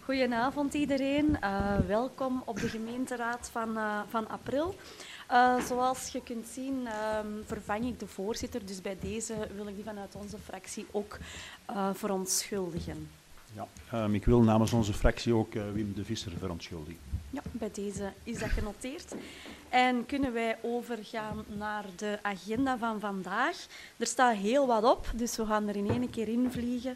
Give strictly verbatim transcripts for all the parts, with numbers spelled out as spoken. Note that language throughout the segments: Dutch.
Goedenavond iedereen. Uh, welkom op de gemeenteraad van, uh, van april. Uh, zoals je kunt zien um, vervang ik de voorzitter, dus bij deze wil ik die vanuit onze fractie ook uh, verontschuldigen. Ja, um, ik wil namens onze fractie ook uh, Wim de Visser verontschuldigen. Ja, bij deze is dat genoteerd. En kunnen wij overgaan naar de agenda van vandaag. Er staat heel wat op, dus we gaan er in één keer in vliegen.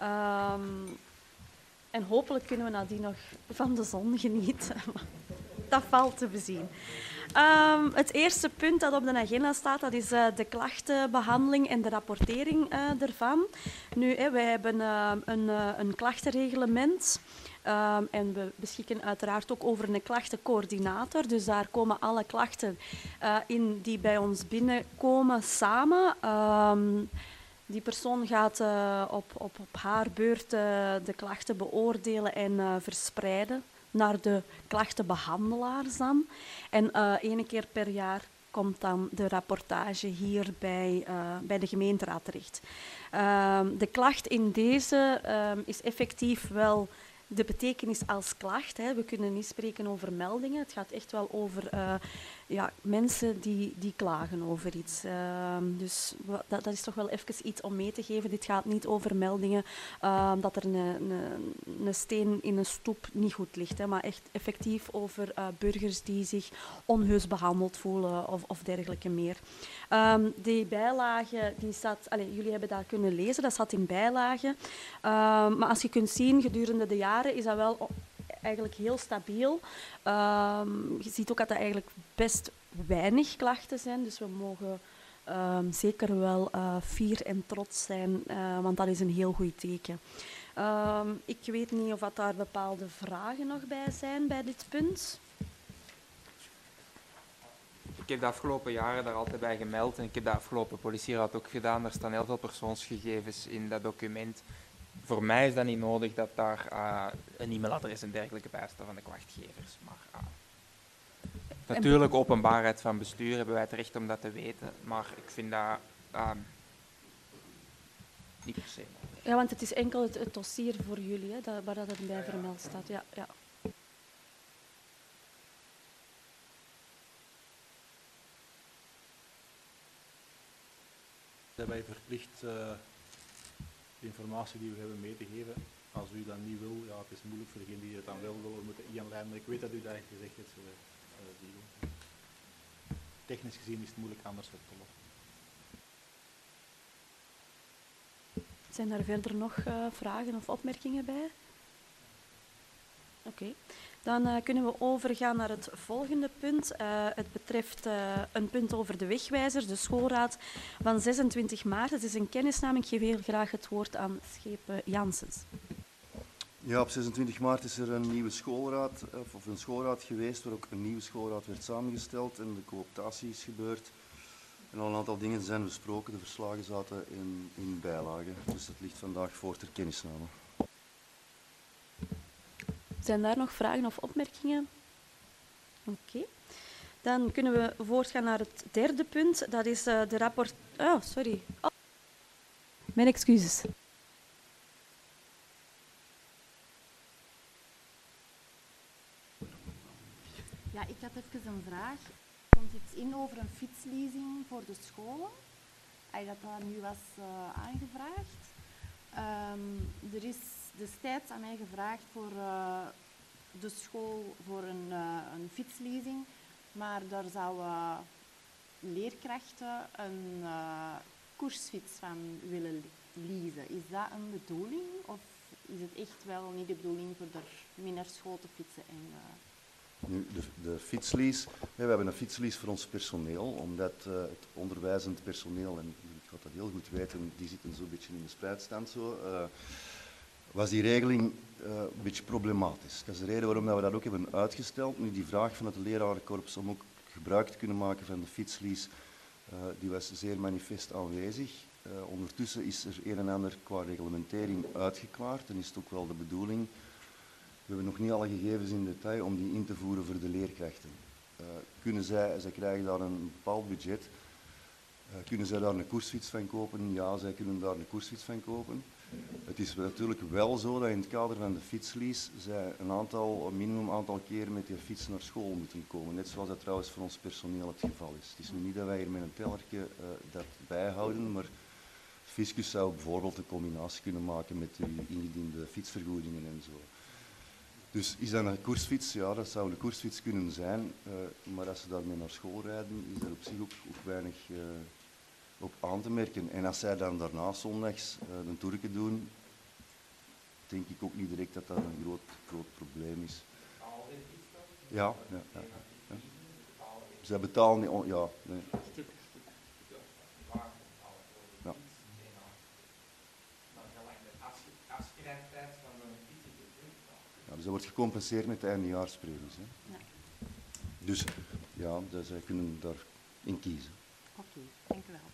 Um, En hopelijk kunnen we nadien nog van de zon genieten. Dat valt te bezien. Um, het eerste punt dat op de agenda staat, dat is uh, de klachtenbehandeling en de rapportering uh, ervan. Nu, hè, wij hebben uh, een, uh, een klachtenreglement. Um, en we beschikken uiteraard ook over een klachtencoördinator. Dus daar komen alle klachten uh, in die bij ons binnenkomen samen. Um, Die persoon gaat uh, op, op, op haar beurt uh, de klachten beoordelen en uh, verspreiden naar de klachtenbehandelaars dan. En uh, één keer per jaar komt dan de rapportage hier bij, uh, bij de gemeenteraad terecht. Uh, de klacht in deze uh, is effectief wel de betekenis als klacht. Hè. We kunnen niet spreken over meldingen. Het gaat echt wel over uh, ja, mensen die, die klagen over iets. Uh, dus dat, dat is toch wel even iets om mee te geven. Dit gaat niet over meldingen uh, dat er een, een, een steen in een stoep niet goed ligt. Hè, maar echt effectief over uh, burgers die zich onheus behandeld voelen of, of dergelijke meer. Um, die bijlage, die staat, allez, jullie hebben dat kunnen lezen, dat staat in bijlage. Um, maar als je kunt zien, gedurende de jaren is dat wel eigenlijk heel stabiel. Um, je ziet ook dat er eigenlijk best weinig klachten zijn, dus we mogen um, zeker wel uh, fier en trots zijn, uh, want dat is een heel goed teken. Um, ik weet niet of dat daar bepaalde vragen nog bij zijn bij dit punt. Ik heb de afgelopen jaren daar altijd bij gemeld en ik heb de afgelopen politieraad ook gedaan. Er staan heel veel persoonsgegevens in dat document. Voor mij is dat niet nodig dat daar uh, een e-mailadres en dergelijke bij staat van de klachtgevers. Maar uh, natuurlijk, openbaarheid van bestuur hebben wij het recht om dat te weten, maar ik vind dat uh, niet per se nodig. Ja, want het is enkel het, het dossier voor jullie, hè, dat, waar dat het bij vermeld staat. Ja, ja. Zijn wij verplicht uh, de informatie die we hebben mee te geven. Als u dat niet wil, ja, het is moeilijk voor degenen die het dan wel willen, we moeten inlijnen. Maar ik weet dat u dat heeft gezegd heeft. Uh, Technisch gezien is het moeilijk anders op te lossen. Zijn er verder nog uh, vragen of opmerkingen bij? Oké. Okay. Dan uh, kunnen we overgaan naar het volgende punt. Uh, het betreft uh, een punt over de wegwijzers, de schoolraad van zesentwintig maart. Het is een kennisnaming. Ik geef heel graag het woord aan Schepe Janssens. Ja, op zesentwintig maart is er een nieuwe schoolraad, of een schoolraad geweest, waar ook een nieuwe schoolraad werd samengesteld en de cooptatie is gebeurd. En al een aantal dingen zijn besproken. De verslagen zaten in, in bijlagen. Dus dat ligt vandaag voor ter kennisname. Zijn daar nog vragen of opmerkingen? Oké. Okay. Dan kunnen we voortgaan naar het derde punt. Dat is uh, de rapport... Oh, sorry. Oh. Mijn excuses. Ja, ik had even een vraag. Er komt iets in over een fietsleasing voor de scholen. Dat dat nu was uh, aangevraagd. Um, er is destijds aan mij gevraagd voor uh, de school voor een, uh, een fietsleasing, maar daar zouden uh, leerkrachten een uh, koersfiets van willen leasen. Is dat een bedoeling of is het echt wel niet de bedoeling voor er mee naar school te fietsen? En, uh... Nu, de, de fietslease, we hebben een fietslease voor ons personeel, omdat uh, het onderwijzend personeel, en ik ga dat heel goed weten, die zitten zo'n beetje in de spreidstand zo, uh, was die regeling uh, een beetje problematisch. Dat is de reden waarom we dat ook hebben uitgesteld. Nu, die vraag van het lerarenkorps om ook gebruik te kunnen maken van de fietslease, uh, die was zeer manifest aanwezig. Uh, ondertussen is er een en ander qua reglementering uitgeklaard en is het ook wel de bedoeling. We hebben nog niet alle gegevens in detail om die in te voeren voor de leerkrachten. Uh, kunnen zij, zij krijgen daar een bepaald budget, uh, kunnen zij daar een koersfiets van kopen? Ja, zij kunnen daar een koersfiets van kopen. Het is natuurlijk wel zo dat in het kader van de fietslease zij een aantal, een minimum aantal keer met die fiets naar school moeten komen. Net zoals dat trouwens voor ons personeel het geval is. Het is nu niet dat wij hier met een tellertje uh, dat bijhouden, maar fiscus zou bijvoorbeeld een combinatie kunnen maken met de ingediende fietsvergoedingen en zo. Dus is dat een koersfiets? Ja, dat zou een koersfiets kunnen zijn, uh, maar als ze daarmee naar school rijden, is er op zich ook, ook weinig uh, op aan te merken. En als zij dan daarna zondags uh, een toerke doen, denk ik ook niet direct dat dat een groot, groot probleem is. Ja, ja, ja, ja. Zij betalen niet, on, ja, nee. Ja. Ja, dus dat wordt gecompenseerd met de eindejaarspremies. Hè. Ja. Dus ja, dus zij kunnen daarin kiezen. Oké, okay, dank u wel.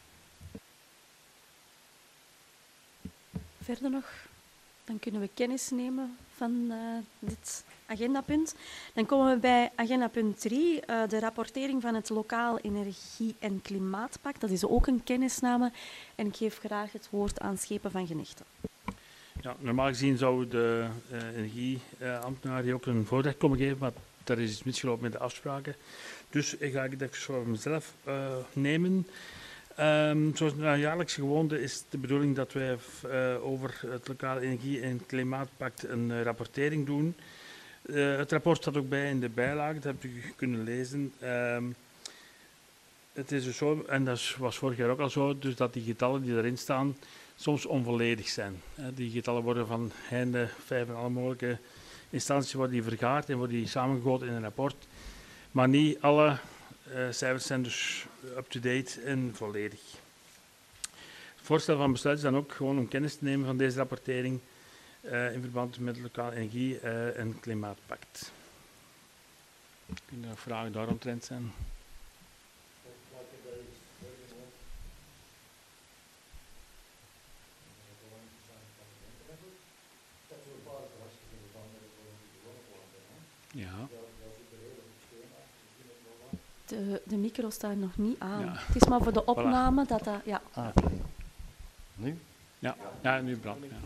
Verder nog, dan kunnen we kennis nemen van uh, dit agendapunt. Dan komen we bij agendapunt drie, uh, de rapportering van het Lokaal Energie- en Klimaatpact. Dat is ook een kennisname en ik geef graag het woord aan Schepen van Genechten. Ja, normaal gezien zou de uh, energieambtenaar hier ook een voordracht komen geven, maar daar is iets misgelopen met de afspraken. Dus ik ga het even voor mezelf uh, nemen. Um, zoals nou, jaarlijkse gewoonte is de bedoeling dat wij uh, over het Lokaal Energie- en Klimaatpact een uh, rapportering doen. Uh, het rapport staat ook bij in de bijlage, dat hebt u kunnen lezen. Um, het is dus zo, en dat was vorig jaar ook al zo, dus dat die getallen die erin staan soms onvolledig zijn. Uh, die getallen worden van heinde, vijf en alle mogelijke instanties worden die vergaard en worden die samengegoten in een rapport. Maar niet alle uh, cijfers zijn dus up-to-date en volledig. Het voorstel van besluit is dan ook gewoon om kennis te nemen van deze rapportering uh, in verband met het Lokaal Energie- uh, en Klimaatpact. Kunnen er vragen daaromtrent zijn? Ja. De, de micro staat nog niet aan. Ja. Het is maar voor de opname voilà. dat dat... Ja. Ah, oké. Okay. Nu? Ja, ja nu brandt. Ja.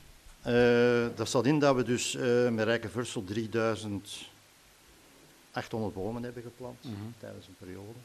Uh, dat staat in dat we dus uh, met Rijkenvursel drieduizend achthonderd bomen hebben geplant mm-hmm. tijdens een periode.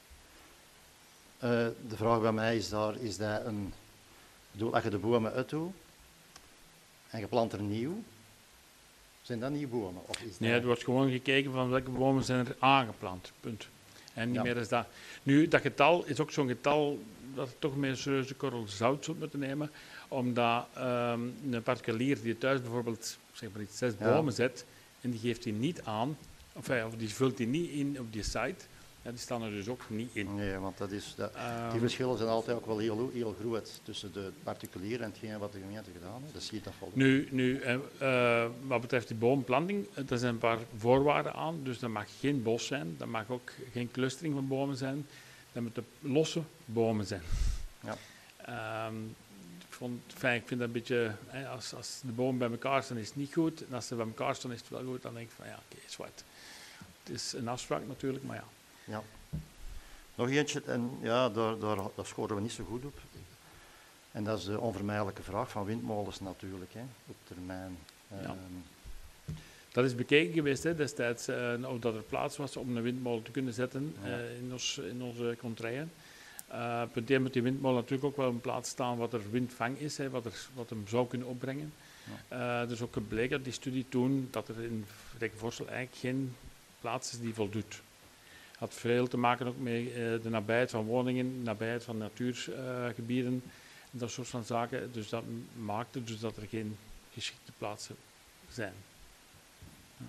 Uh, de vraag bij mij is daar, is dat een... Ik bedoel, als je de bomen uitdoet en je plant er nieuw, zijn dat nieuwe bomen? Of is nee, dat... er wordt gewoon gekeken van welke bomen zijn er aangeplant, punt. En niet ja. meer als dat. Nu, dat getal is ook zo'n getal dat je toch met een serieuze korrel zout zult moeten nemen, omdat um, een particulier die thuis bijvoorbeeld zeg maar iets, zes ja. bomen zet en die geeft die niet aan, of, hij, of die vult die niet in op die site, ja, die staan er dus ook niet in. Nee, want dat is, dat, um, die verschillen zijn altijd ook wel heel, heel groot tussen de particulier en hetgeen wat de gemeente gedaan heeft. Dat zie je dat wel. Nu, nu uh, wat betreft die boomplanting, er zijn een paar voorwaarden aan. Dus dat mag geen bos zijn, dat mag ook geen clustering van bomen zijn. Dat moeten losse bomen zijn. Ja. Um, ik, vond, fijn, ik vind dat een beetje, hè, als, als de bomen bij elkaar staan is het niet goed. En als ze bij elkaar staan is het wel goed, dan denk ik van ja, oké, okay, zwart. Het is een afspraak natuurlijk, maar ja. Ja. Nog eentje, en ja, daar, daar, daar scoren we niet zo goed op. En dat is de onvermijdelijke vraag van windmolens natuurlijk, hè, op termijn. Ja. Um, dat is bekeken geweest hè, destijds, uh, of dat er plaats was om een windmolen te kunnen zetten ja. uh, in, ons, in onze contraien. Uh, punt één moet die windmolen natuurlijk ook wel op een plaats staan wat er windvang is, hè, wat, er, wat hem zou kunnen opbrengen. Ja. Uh, er is ook gebleken uit die studie toen dat er in Rijkenvorsel eigenlijk geen plaats is die voldoet. Had veel te maken ook met uh, de nabijheid van woningen, de nabijheid van natuurgebieden uh, en dat soort van zaken. Dus dat maakte dus dat er geen geschikte plaatsen zijn. Ja,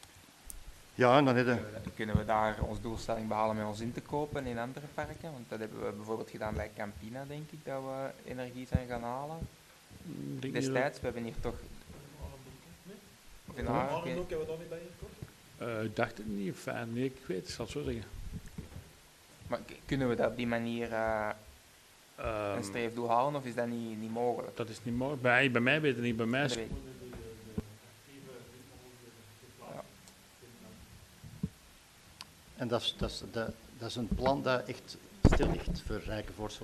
ja en dan heb je... Kunnen we daar onze doelstelling behalen met ons in te kopen in andere parken? Want dat hebben we bijvoorbeeld gedaan bij Campina, denk ik, dat we energie zijn gaan halen. Denk Destijds, we hebben hier toch... Of in Haarlem hebben we dat niet bij gekocht? Uh, ik dacht het niet, fijn, nee, ik weet, ik zal het zo zeggen. Maar k- kunnen we dat op die manier uh, um, een streefdoel halen, of is dat niet, niet mogelijk? Dat is niet mogelijk. Bij, bij mij weet het niet, bij mij is... Ja. En dat is, dat, is, dat, dat is een plan dat echt stil ligt voor Rijkenvorsel.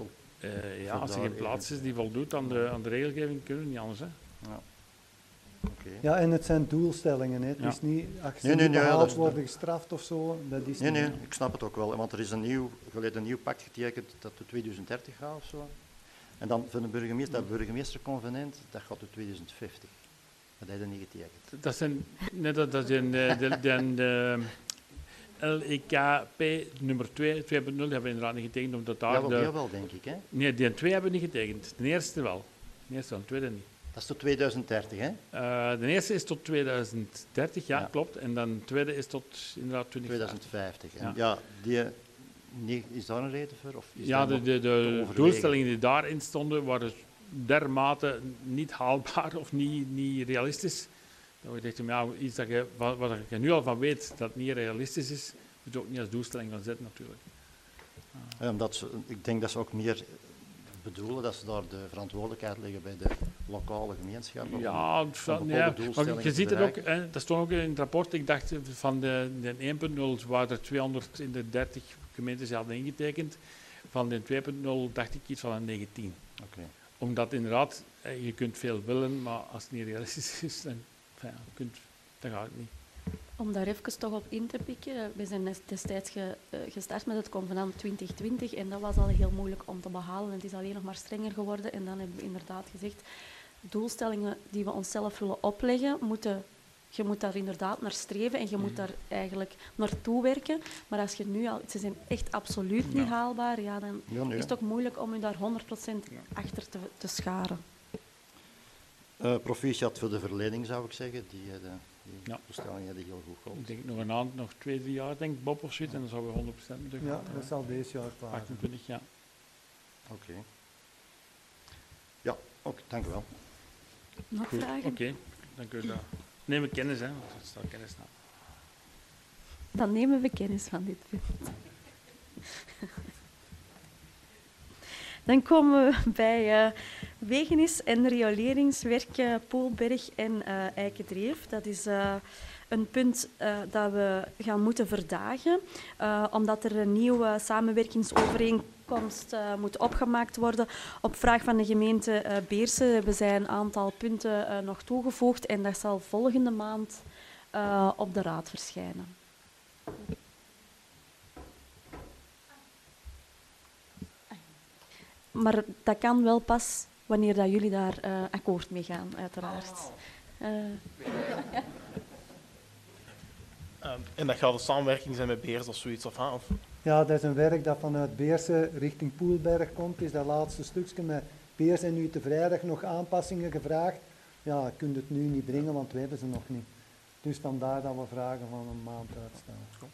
Uh, ja, als er Vandaar geen plaats even- is die voldoet aan de, aan de regelgeving, kunnen we niet anders. Hè. Ja. Oké. Ja, en het zijn doelstellingen. Hè. Het Ja. is niet, als ze Nee, nee, niet nee, behaald dat is- worden gestraft of zo, dat is Nee, niet. nee, ik snap het ook wel. Want er is een nieuw, geleden een nieuw pact getekend dat tot tweeduizend dertig gaat of zo. En dan van de burgemeester, dat burgemeesterconvenant, dat gaat tot tweeduizend vijftig. Dat heb je niet getekend. Dat zijn net dat, dat zijn de, de, de, de L E K P nummer twee, twee punt nul, die hebben we inderdaad niet getekend, omdat daar Ja, wel, de... die wel, denk ik. Hè? Nee, die twee hebben we niet getekend. De eerste wel. De eerste wel, de tweede niet. Dat is tot tweeduizend dertig, hè? Uh, de eerste is tot tweeduizend dertig, ja, Ja. klopt. En dan de tweede is tot inderdaad twintig tweeduizend vijftig. En Ja. ja, die, nee, is daar een reden voor? Of is Ja, dat de, nog de, te de overwegen? doelstellingen die daarin stonden waren dermate niet haalbaar of niet, niet realistisch. Dat we dachten, ja, iets dat je, wat, wat je nu al van weet dat niet realistisch is, moet je ook niet als doelstelling gaan zetten natuurlijk. Ja, omdat ze, ik denk dat ze ook meer bedoelen dat ze daar de verantwoordelijkheid leggen bij de lokale gemeenschap. om- Ja, om dat- bepaalde ja, maar doelstellingen je te ziet het ook, bereiken. hè, dat stond ook in het rapport, ik dacht van de, de één punt nul waren er tweehonderddertig gemeentes die hadden ingetekend, van de twee punt nul dacht ik iets van een negentien. Oké. Omdat inderdaad, eh, je kunt veel willen, maar als het niet realistisch is, dan, enfin, ja, kunt, dan gaat het niet. Om daar even toch op in te pikken, we zijn des- destijds ge- eh, gestart met het convenant twintig twintig en dat was al heel moeilijk om te behalen. Het is alleen nog maar strenger geworden en dan hebben we inderdaad gezegd, doelstellingen die we onszelf willen opleggen, moeten, je moet daar inderdaad naar streven en je moet daar eigenlijk naartoe werken. Maar als je nu al, ze zijn echt absoluut niet Ja. haalbaar, ja, dan Ja, nee. is het ook moeilijk om je daar honderd procent achter te, te scharen. Eh, proficiat voor de verlening, zou ik zeggen. Die, eh, de, die Ja. bestellingen hebben heel goed Ik geholpen. denk nog een aand, nog twee, drie jaar, denk ik, Bob of zoiets, en dan zouden we honderd procent moeten Ja, gaan. dat zal deze jaar klaar zijn. achtentwintig, ja. Oké. Ja, oké, dank u wel. Nog Goed, vragen? Oké, dan kun je dat... Neem we kennis, hè, want er staat kennis na. Dan nemen we kennis van dit punt. Dan komen we bij uh, wegenis- en rioleringswerken Poelberg en uh, Eikendreef. Dat is uh, een punt uh, dat we gaan moeten verdagen, uh, omdat er een nieuwe samenwerkingsovereenkomst uh, moet opgemaakt worden. Op vraag van de gemeente uh, Beersen hebben zij een aantal punten uh, nog toegevoegd en dat zal volgende maand uh, op de raad verschijnen. Maar dat kan wel pas wanneer dat jullie daar uh, akkoord mee gaan, uiteraard. Uh, Uh, en dat gaat een samenwerking zijn met Beers of zoiets? Of, huh? of? Ja, dat is een werk dat vanuit Beersen richting Poelberg komt. Het is dat laatste stukje met Beersen nu te vrijdag nog aanpassingen gevraagd. Ja, je kunt het nu niet brengen, want we hebben ze nog niet. Dus vandaar dat we vragen van een maand uitstaan.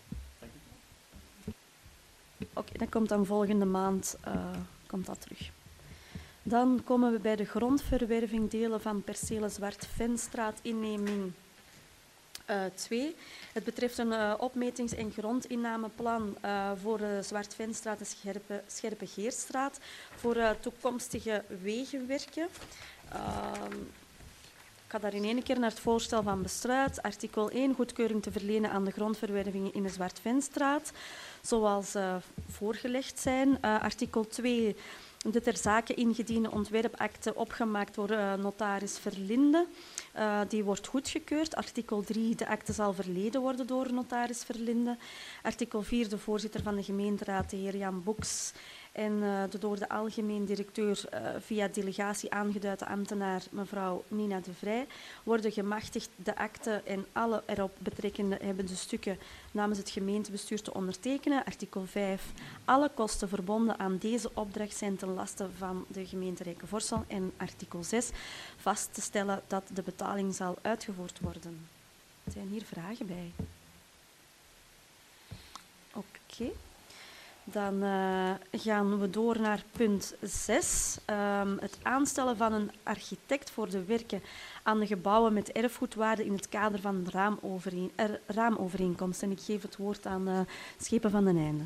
Oké, okay, dat komt dan volgende maand uh, komt dat terug. Dan komen we bij de grondverwerving delen van percelen Zwart-Venstraat inneming twee. Uh, het betreft een uh, opmetings- en grondinameplan uh, voor de Zwart-Venstraat en Scherpe, Scherpe-Geerstraat voor uh, toekomstige wegenwerken. Uh, Ik ga daar in één keer naar het voorstel van besluit. Artikel één, goedkeuring te verlenen aan de grondverwervingen in de Zwart-Venstraat, zoals uh, voorgelegd zijn. Uh, artikel twee, de ter zake ingediende ontwerpakte opgemaakt door uh, notaris Verlinde. Uh, die wordt goedgekeurd. Artikel drie, de akte zal verleden worden door notaris Verlinde. Artikel vier, de voorzitter van de gemeenteraad, de heer Jan Boeks, en uh, de door de algemeen directeur uh, via delegatie aangeduide ambtenaar mevrouw Nina de Vrij worden gemachtigd de akte en alle erop betrekkende hebbende stukken namens het gemeentebestuur te ondertekenen. Artikel vijf. Alle kosten verbonden aan deze opdracht zijn ten laste van de gemeente Rijkenvorsel. En artikel zes. Vast te stellen dat de betaling zal uitgevoerd worden. Zijn hier vragen bij? Oké. Okay. Dan uh, gaan we door naar punt zes. Um, het aanstellen van een architect voor de werken aan de gebouwen met erfgoedwaarde in het kader van de raamovereen, er, raamovereenkomst. En ik geef het woord aan uh, Schepen van den Einde.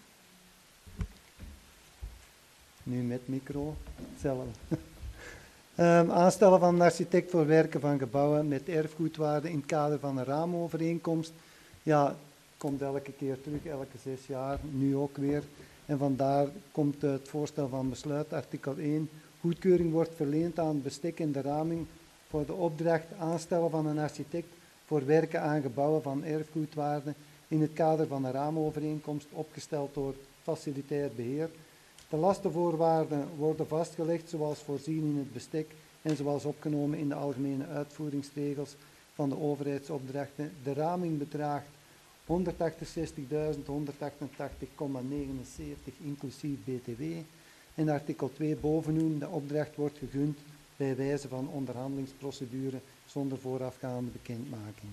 Nu met micro, hetzelfde. Um, aanstellen van een architect voor werken van gebouwen met erfgoedwaarde in het kader van een raamovereenkomst. Ja, komt elke keer terug, elke zes jaar, nu ook weer. En vandaar komt het voorstel van besluit, artikel één. Goedkeuring wordt verleend aan bestek en de raming voor de opdracht aanstellen van een architect voor werken aan gebouwen van erfgoedwaarde in het kader van een raamovereenkomst opgesteld door facilitair beheer. De lastenvoorwaarden worden vastgelegd zoals voorzien in het bestek en zoals opgenomen in de algemene uitvoeringsregels van de overheidsopdrachten. De raming bedraagt honderdachtenzestigduizend honderdachtentachtig komma negenenzeventig inclusief B T W. En artikel twee bovenin, de opdracht wordt gegund bij wijze van onderhandelingsprocedure zonder voorafgaande bekendmaking.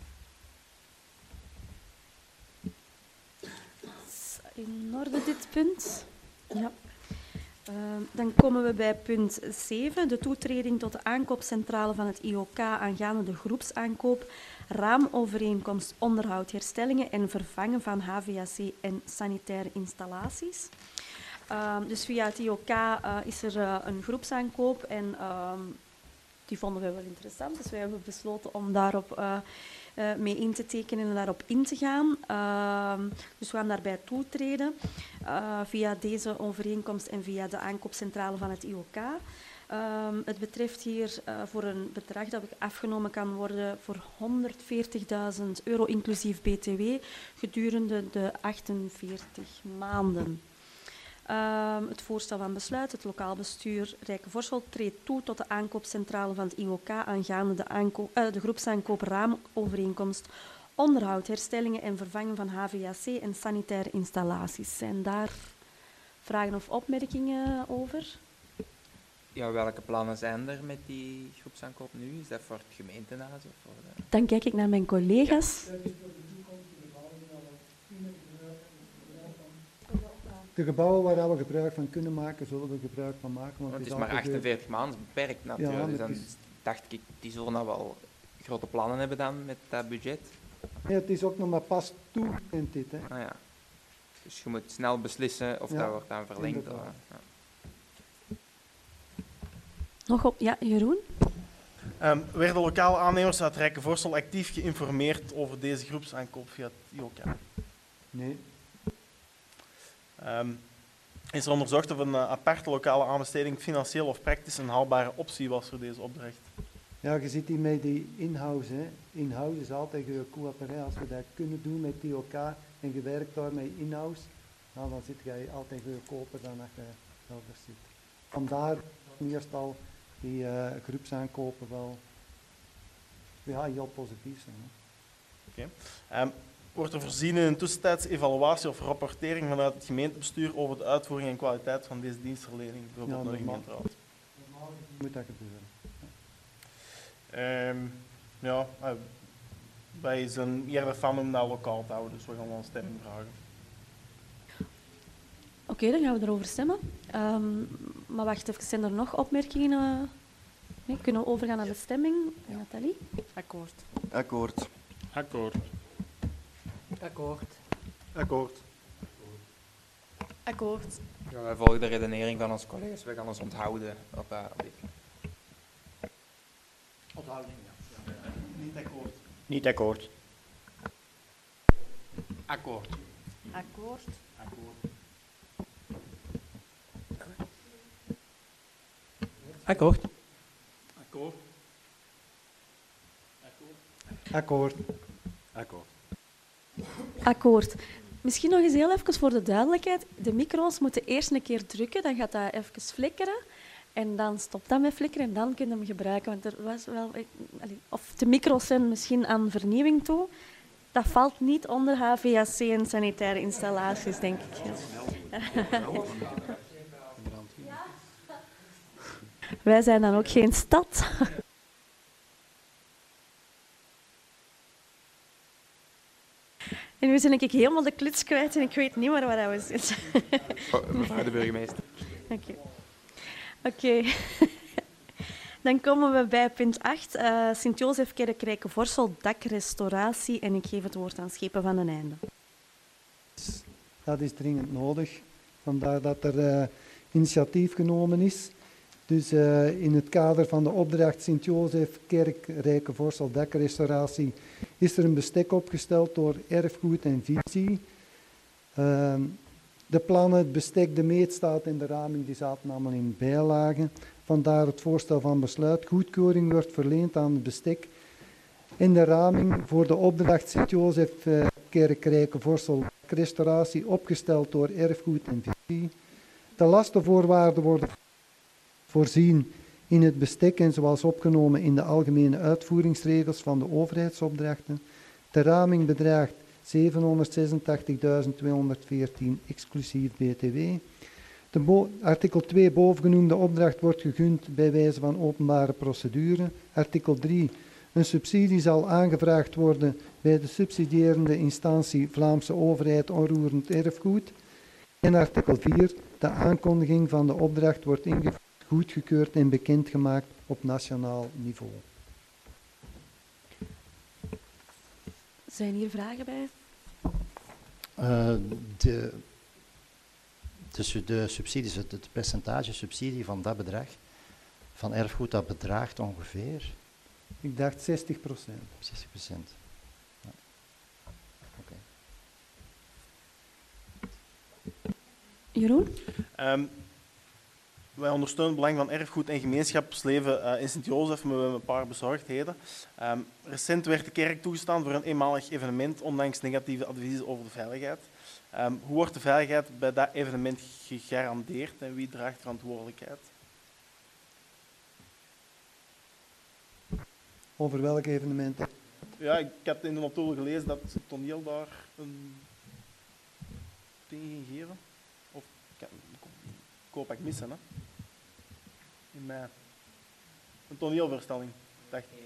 In orde dit punt? Ja. Uh, dan komen we bij punt zeven, de toetreding tot de aankoopcentrale van het I O K aangaande de groepsaankoop, raamovereenkomst, onderhoud, herstellingen en vervangen van H V A C en sanitaire installaties. Uh, dus via het I O K uh, is er uh, een groepsaankoop en uh, die vonden we wel interessant. Dus wij hebben besloten om daarop uh, uh, mee in te tekenen en daarop in te gaan. Uh, dus we gaan daarbij toetreden uh, via deze overeenkomst en via de aankoopcentrale van het I O K. Uh, het betreft hier uh, voor een bedrag dat afgenomen kan worden voor honderdveertigduizend euro inclusief B T W gedurende de achtenveertig maanden. Uh, het voorstel van besluit, het lokaal bestuur Rijkenvorsel treedt toe tot de aankoopcentrale van het I O K aangaande de, aankoop, uh, de groepsaankoop raamovereenkomst, onderhoud, herstellingen en vervangen van H V A C en sanitaire installaties. Zijn daar vragen of opmerkingen over? Ja, welke plannen zijn er met die groepsaankoop nu? Is dat voor het gemeentehuis? Of voor de... Dan kijk ik naar mijn collega's. Ja. De gebouwen waar we gebruik van kunnen maken, zullen we gebruik van maken. Want, want het is maar achtenveertig maanden, beperkt natuurlijk. Ja, dus dan is... dacht ik, die zullen nou wel grote plannen hebben dan met dat budget. Ja, het is ook nog maar pas toegekend dit. Hè. Ah, ja. Dus je moet snel beslissen of ja, dat wordt dan verlengd. Of, ja. Nog op, ja, Jeroen? Um, werden lokale aannemers uit Rijkenvorsel actief geïnformeerd over deze groepsaankoop via het I O K? Nee. Um, is er onderzocht of een uh, aparte lokale aanbesteding financieel of praktisch een haalbare optie was voor deze opdracht? Ja, je zit hier met die in-house. Hè. In-house is altijd goedkoper. Als we dat kunnen doen met I O K en je werkt daar met in-house, nou, dan zit je altijd goedkoper dan als je elders zit. Vandaar meestal die uh, groepsaankopen wel ja, heel positief zijn. Oké. Okay. Um, Wordt er voorzien in een tussentijdse evaluatie of rapportering vanuit het gemeentebestuur over de uitvoering en kwaliteit van deze dienstverlening, bijvoorbeeld ja, naar de gemeenteraad? Normaal moet dat gebeuren. Ja, um, ja uh, wij zijn eerder van om dat lokaal te houden, dus we gaan wel een stemming vragen. Oké, okay, dan gaan we erover stemmen. Um, maar wacht even, zijn er nog opmerkingen? Uh, nee, kunnen we overgaan naar de stemming? Ja. Nathalie? Akkoord. Akkoord. Akkoord. Akkoord. Akkoord. Akkoord. Ja, wij volgen de redenering van onze collega's. Wij gaan ons onthouden op, uh, op dit. Onthouding, ja. Niet akkoord. Niet akkoord. Akkoord. Akkoord. Akkoord. Akkoord. Akkoord. Akkoord. Akkoord. Akkoord. Misschien nog eens heel even voor de duidelijkheid. De micro's moeten eerst een keer drukken, dan gaat dat even flikkeren. En dan stopt dat met flikkeren en dan kun je hem gebruiken. Want er was wel, of de micro's zijn misschien aan vernieuwing toe. Dat valt niet onder H V A C en sanitaire installaties, denk ik. Ja. Wij zijn dan ook geen stad. En nu ben ik helemaal de kluts kwijt en ik weet niet meer waar we zitten. Oh, mevrouw de burgemeester. Oké. Okay. Oké. Okay. Dan komen we bij punt acht. Uh, Sint-Jozef-kerk Rijkenvorsel, dakrestauratie. En ik geef het woord aan Schepen van den Einde. Dat is dringend nodig. Vandaar dat er uh, initiatief genomen is. Dus uh, in het kader van de opdracht Sint-Jozef Kerk Rijkenvorsel Dakrestauratie is er een bestek opgesteld door Erfgoed en Visie. Uh, de plannen, het bestek, de meetstaat en de raming die zaten allemaal in bijlagen. Vandaar het voorstel van besluit. Goedkeuring wordt verleend aan het bestek en de raming voor de opdracht Sint-Jozef uh, Kerk Rijkenvorsel Dakrestauratie opgesteld door Erfgoed en Visie. De lastenvoorwaarden worden voorzien in het bestek en zoals opgenomen in de algemene uitvoeringsregels van de overheidsopdrachten. De raming bedraagt zevenhonderdzesentachtigduizend tweehonderdveertien exclusief B T W. De bo- artikel twee bovengenoemde opdracht wordt gegund bij wijze van openbare procedure. Artikel drie. Een subsidie zal aangevraagd worden bij de subsidierende instantie Vlaamse overheid onroerend erfgoed. En artikel vier. De aankondiging van de opdracht wordt ingevoerd, goedgekeurd en bekendgemaakt op nationaal niveau. Zijn hier vragen bij? Uh, de, de, su- de subsidies, het, het percentage subsidie van dat bedrag, van erfgoed, dat bedraagt ongeveer Ik dacht zestig procent. zestig procent. Ja. Oké. Jeroen? Um, wij ondersteunen het belang van erfgoed en gemeenschapsleven uh, in Sint-Jozef met een paar bezorgdheden. Um, recent werd de kerk toegestaan voor een eenmalig evenement, ondanks negatieve adviezen over de veiligheid. Um, hoe wordt de veiligheid bij dat evenement gegarandeerd en wie draagt verantwoordelijkheid? Over welk evenement? Ja, ik had in de notulen gelezen dat het toneel daar een ding ging geven. Of ik, ik hoop dat ik missen, hè? In mei. Een toneelvoorstelling, dacht ik.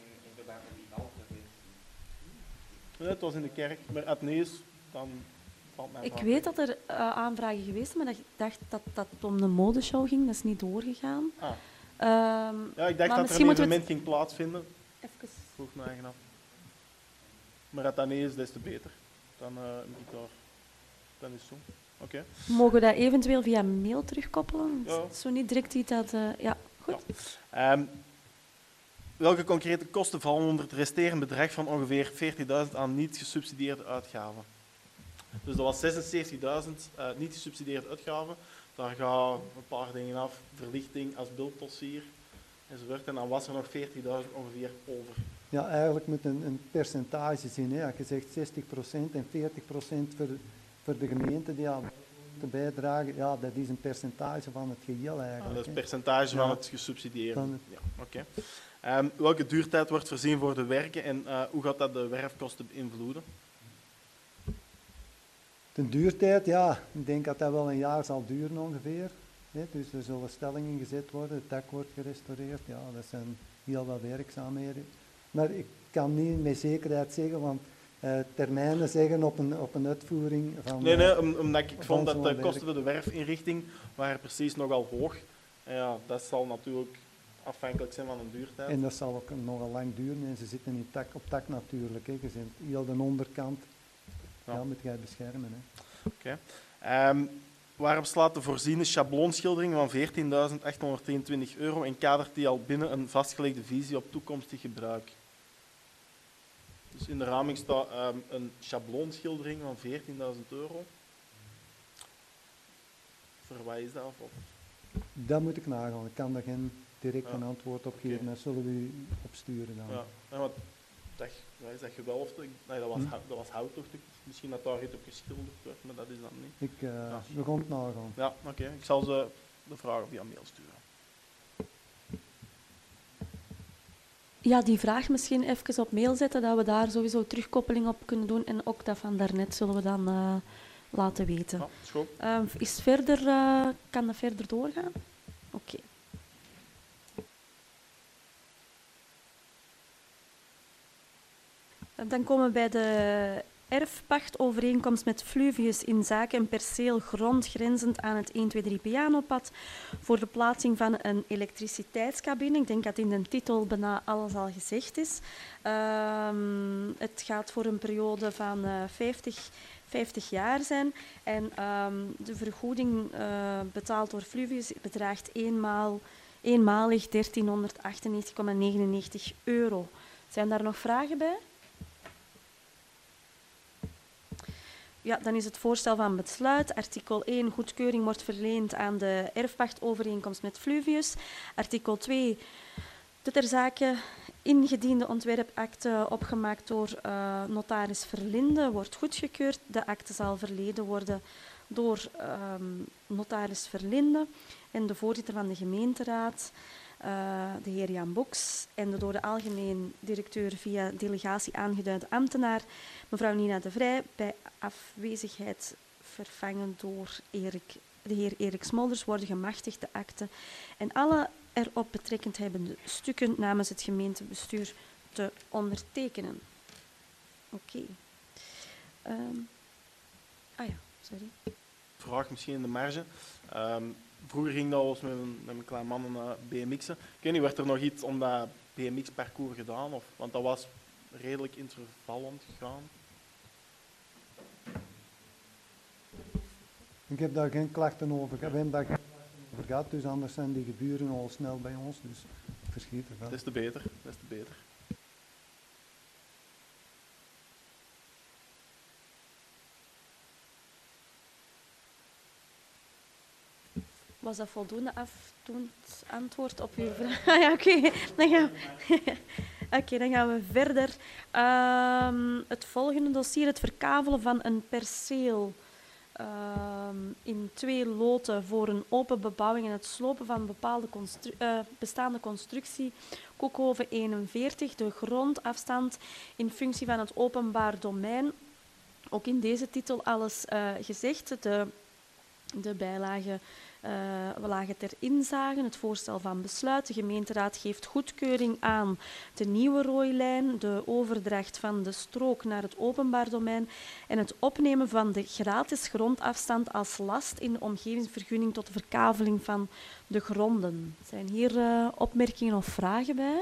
Nee, het was in de kerk, maar het nieuws, dan valt mij Ik vraag. weet dat er uh, aanvragen geweest zijn, maar dat ik dacht dat dat om de modeshow ging. Dat is niet doorgegaan. Ah. Um, Ja, ik dacht dat er een evenement ging plaatsvinden. Even. Vroeg me eigen af. Maar als dat niet is, des te beter. Dan uh, moet ik daar... Dan is het zo. Oké. Okay. Mogen we dat eventueel via mail terugkoppelen? Ja. Zo niet direct iets dat... Uh, ja, goed. Ja. Um, welke concrete kosten vallen onder het resterende bedrag van ongeveer veertigduizend aan niet gesubsidieerde uitgaven? Dus dat was zesenzeventigduizend uh, niet gesubsidieerde uitgaven. Daar gaan een paar dingen af. Verlichting als beelddossier enzovoort. En dan was er nog veertigduizend ongeveer over. Ja, eigenlijk met een, een percentage zien. Hè. Als je zegt zestig procent en veertig procent voor, voor de gemeente die aan te bijdragen, ja, dat is een percentage van het geheel eigenlijk. Ah, dat is hè. het percentage van Ja. het gesubsidieerde. Van het- Ja, oké. Okay. Um, welke duurtijd wordt voorzien voor de werken en uh, hoe gaat dat de werfkosten beïnvloeden? De duurtijd, ja, ik denk dat dat wel een jaar zal duren ongeveer. Hè. Dus er zullen stellingen gezet worden, het dak wordt gerestaureerd. Ja, dat zijn heel wat werkzaamheden. Maar ik kan niet met zekerheid zeggen, want uh, termijnen zeggen op een, op een uitvoering van... Nee, uh, nee, om- omdat ik van vond dat zo'n de werk. kosten voor de werfinrichting waren precies nogal hoog. En ja, dat zal natuurlijk afhankelijk zijn van een duurtijd. En dat zal ook nogal lang duren en ze zitten in tak, op tak natuurlijk. Hè. Je zit heel de onderkant, Ja. ja, moet jij beschermen. Hè. Oké. Okay. Um, waarop slaat de voorziene schabloonschildering van veertienduizend achthonderddrieëntwintig euro en kadert die al binnen een vastgelegde visie op toekomstig gebruik? Dus in de raming staat um, een schabloonschildering van veertienduizend euro. Voor wat is dat? Of, of? Dat moet ik nagaan. Ik kan daar geen direct Ja. een antwoord op geven. Oké. Dat zullen we u opsturen dan. Ja, ja wat, dat, wat is dat gewelf? Nee, dat was, Hm? hout, dat was hout toch? Misschien dat daar iets op geschilderd werd, maar dat is dat niet. Ik, uh, Ja. we gaan het nagaan. Ja, oké. Okay. Ik zal ze de vragen via mail sturen. Ja, die vraag misschien even op mail zetten, dat we daar sowieso terugkoppeling op kunnen doen. En ook dat van daarnet zullen we dan uh, laten weten. Ja, is goed. Uh, is verder, uh, kan dat verder doorgaan? Oké. Okay. Dan komen we bij de erfpachtovereenkomst met Fluvius in zaken een perceel grond grenzend aan het een twee drie pianopad voor de plaatsing van een elektriciteitscabine. Ik denk dat in de titel bijna alles al gezegd is. Um, het gaat voor een periode van uh, vijftig, vijftig jaar zijn en um, de vergoeding uh, betaald door Fluvius bedraagt eenmaal eenmalig dertienhonderdachtennegentig komma negenennegentig euro. Zijn daar nog vragen bij? Ja, dan is het voorstel van besluit. Artikel één, goedkeuring wordt verleend aan de erfpachtovereenkomst met Fluvius. Artikel twee, de ter zake ingediende ontwerpakte opgemaakt door uh, notaris Verlinde wordt goedgekeurd. De akte zal verleden worden door um, notaris Verlinde en de voorzitter van de gemeenteraad, uh, de heer Jan Boks, en de door de algemeen directeur via delegatie aangeduide ambtenaar, mevrouw Nina de Vrij, bij afwezigheid vervangen door Erik, de heer Erik Smolders, worden gemachtigd de akte en alle erop betrekkend hebbende stukken namens het gemeentebestuur te ondertekenen. Oké. Okay. Um, ah ja, sorry. Vraag misschien in de marge. Um, vroeger ging dat als met mijn, met mijn kleine mannen uh, B M X'en. Ik weet niet, werd er nog iets om dat B M X-parcours gedaan? Of, want dat was redelijk intervallend gegaan. Ik heb daar geen klachten over. We hebben daar geen klachten over gehad, dus anders zijn die geburen al snel bij ons. Dus ik verschiet ervan. Des te beter, des te beter. Was dat voldoende afdoend antwoord op uw vraag? Ja, oké. Okay. Dan, gaan we... okay, dan gaan we verder. Um, het volgende dossier, het verkavelen van een perceel um, in twee loten voor een open bebouwing en het slopen van bepaalde constru uh, bestaande constructie. Kookhoven eenenveertig, de grondafstand in functie van het openbaar domein. Ook in deze titel alles uh, gezegd. De, de bijlage... Uh, we lagen ter inzage het voorstel van besluit. De gemeenteraad geeft goedkeuring aan de nieuwe rooilijn, de overdracht van de strook naar het openbaar domein en het opnemen van de gratis grondafstand als last in de omgevingsvergunning tot de verkaveling van de gronden. Zijn hier uh, opmerkingen of vragen bij?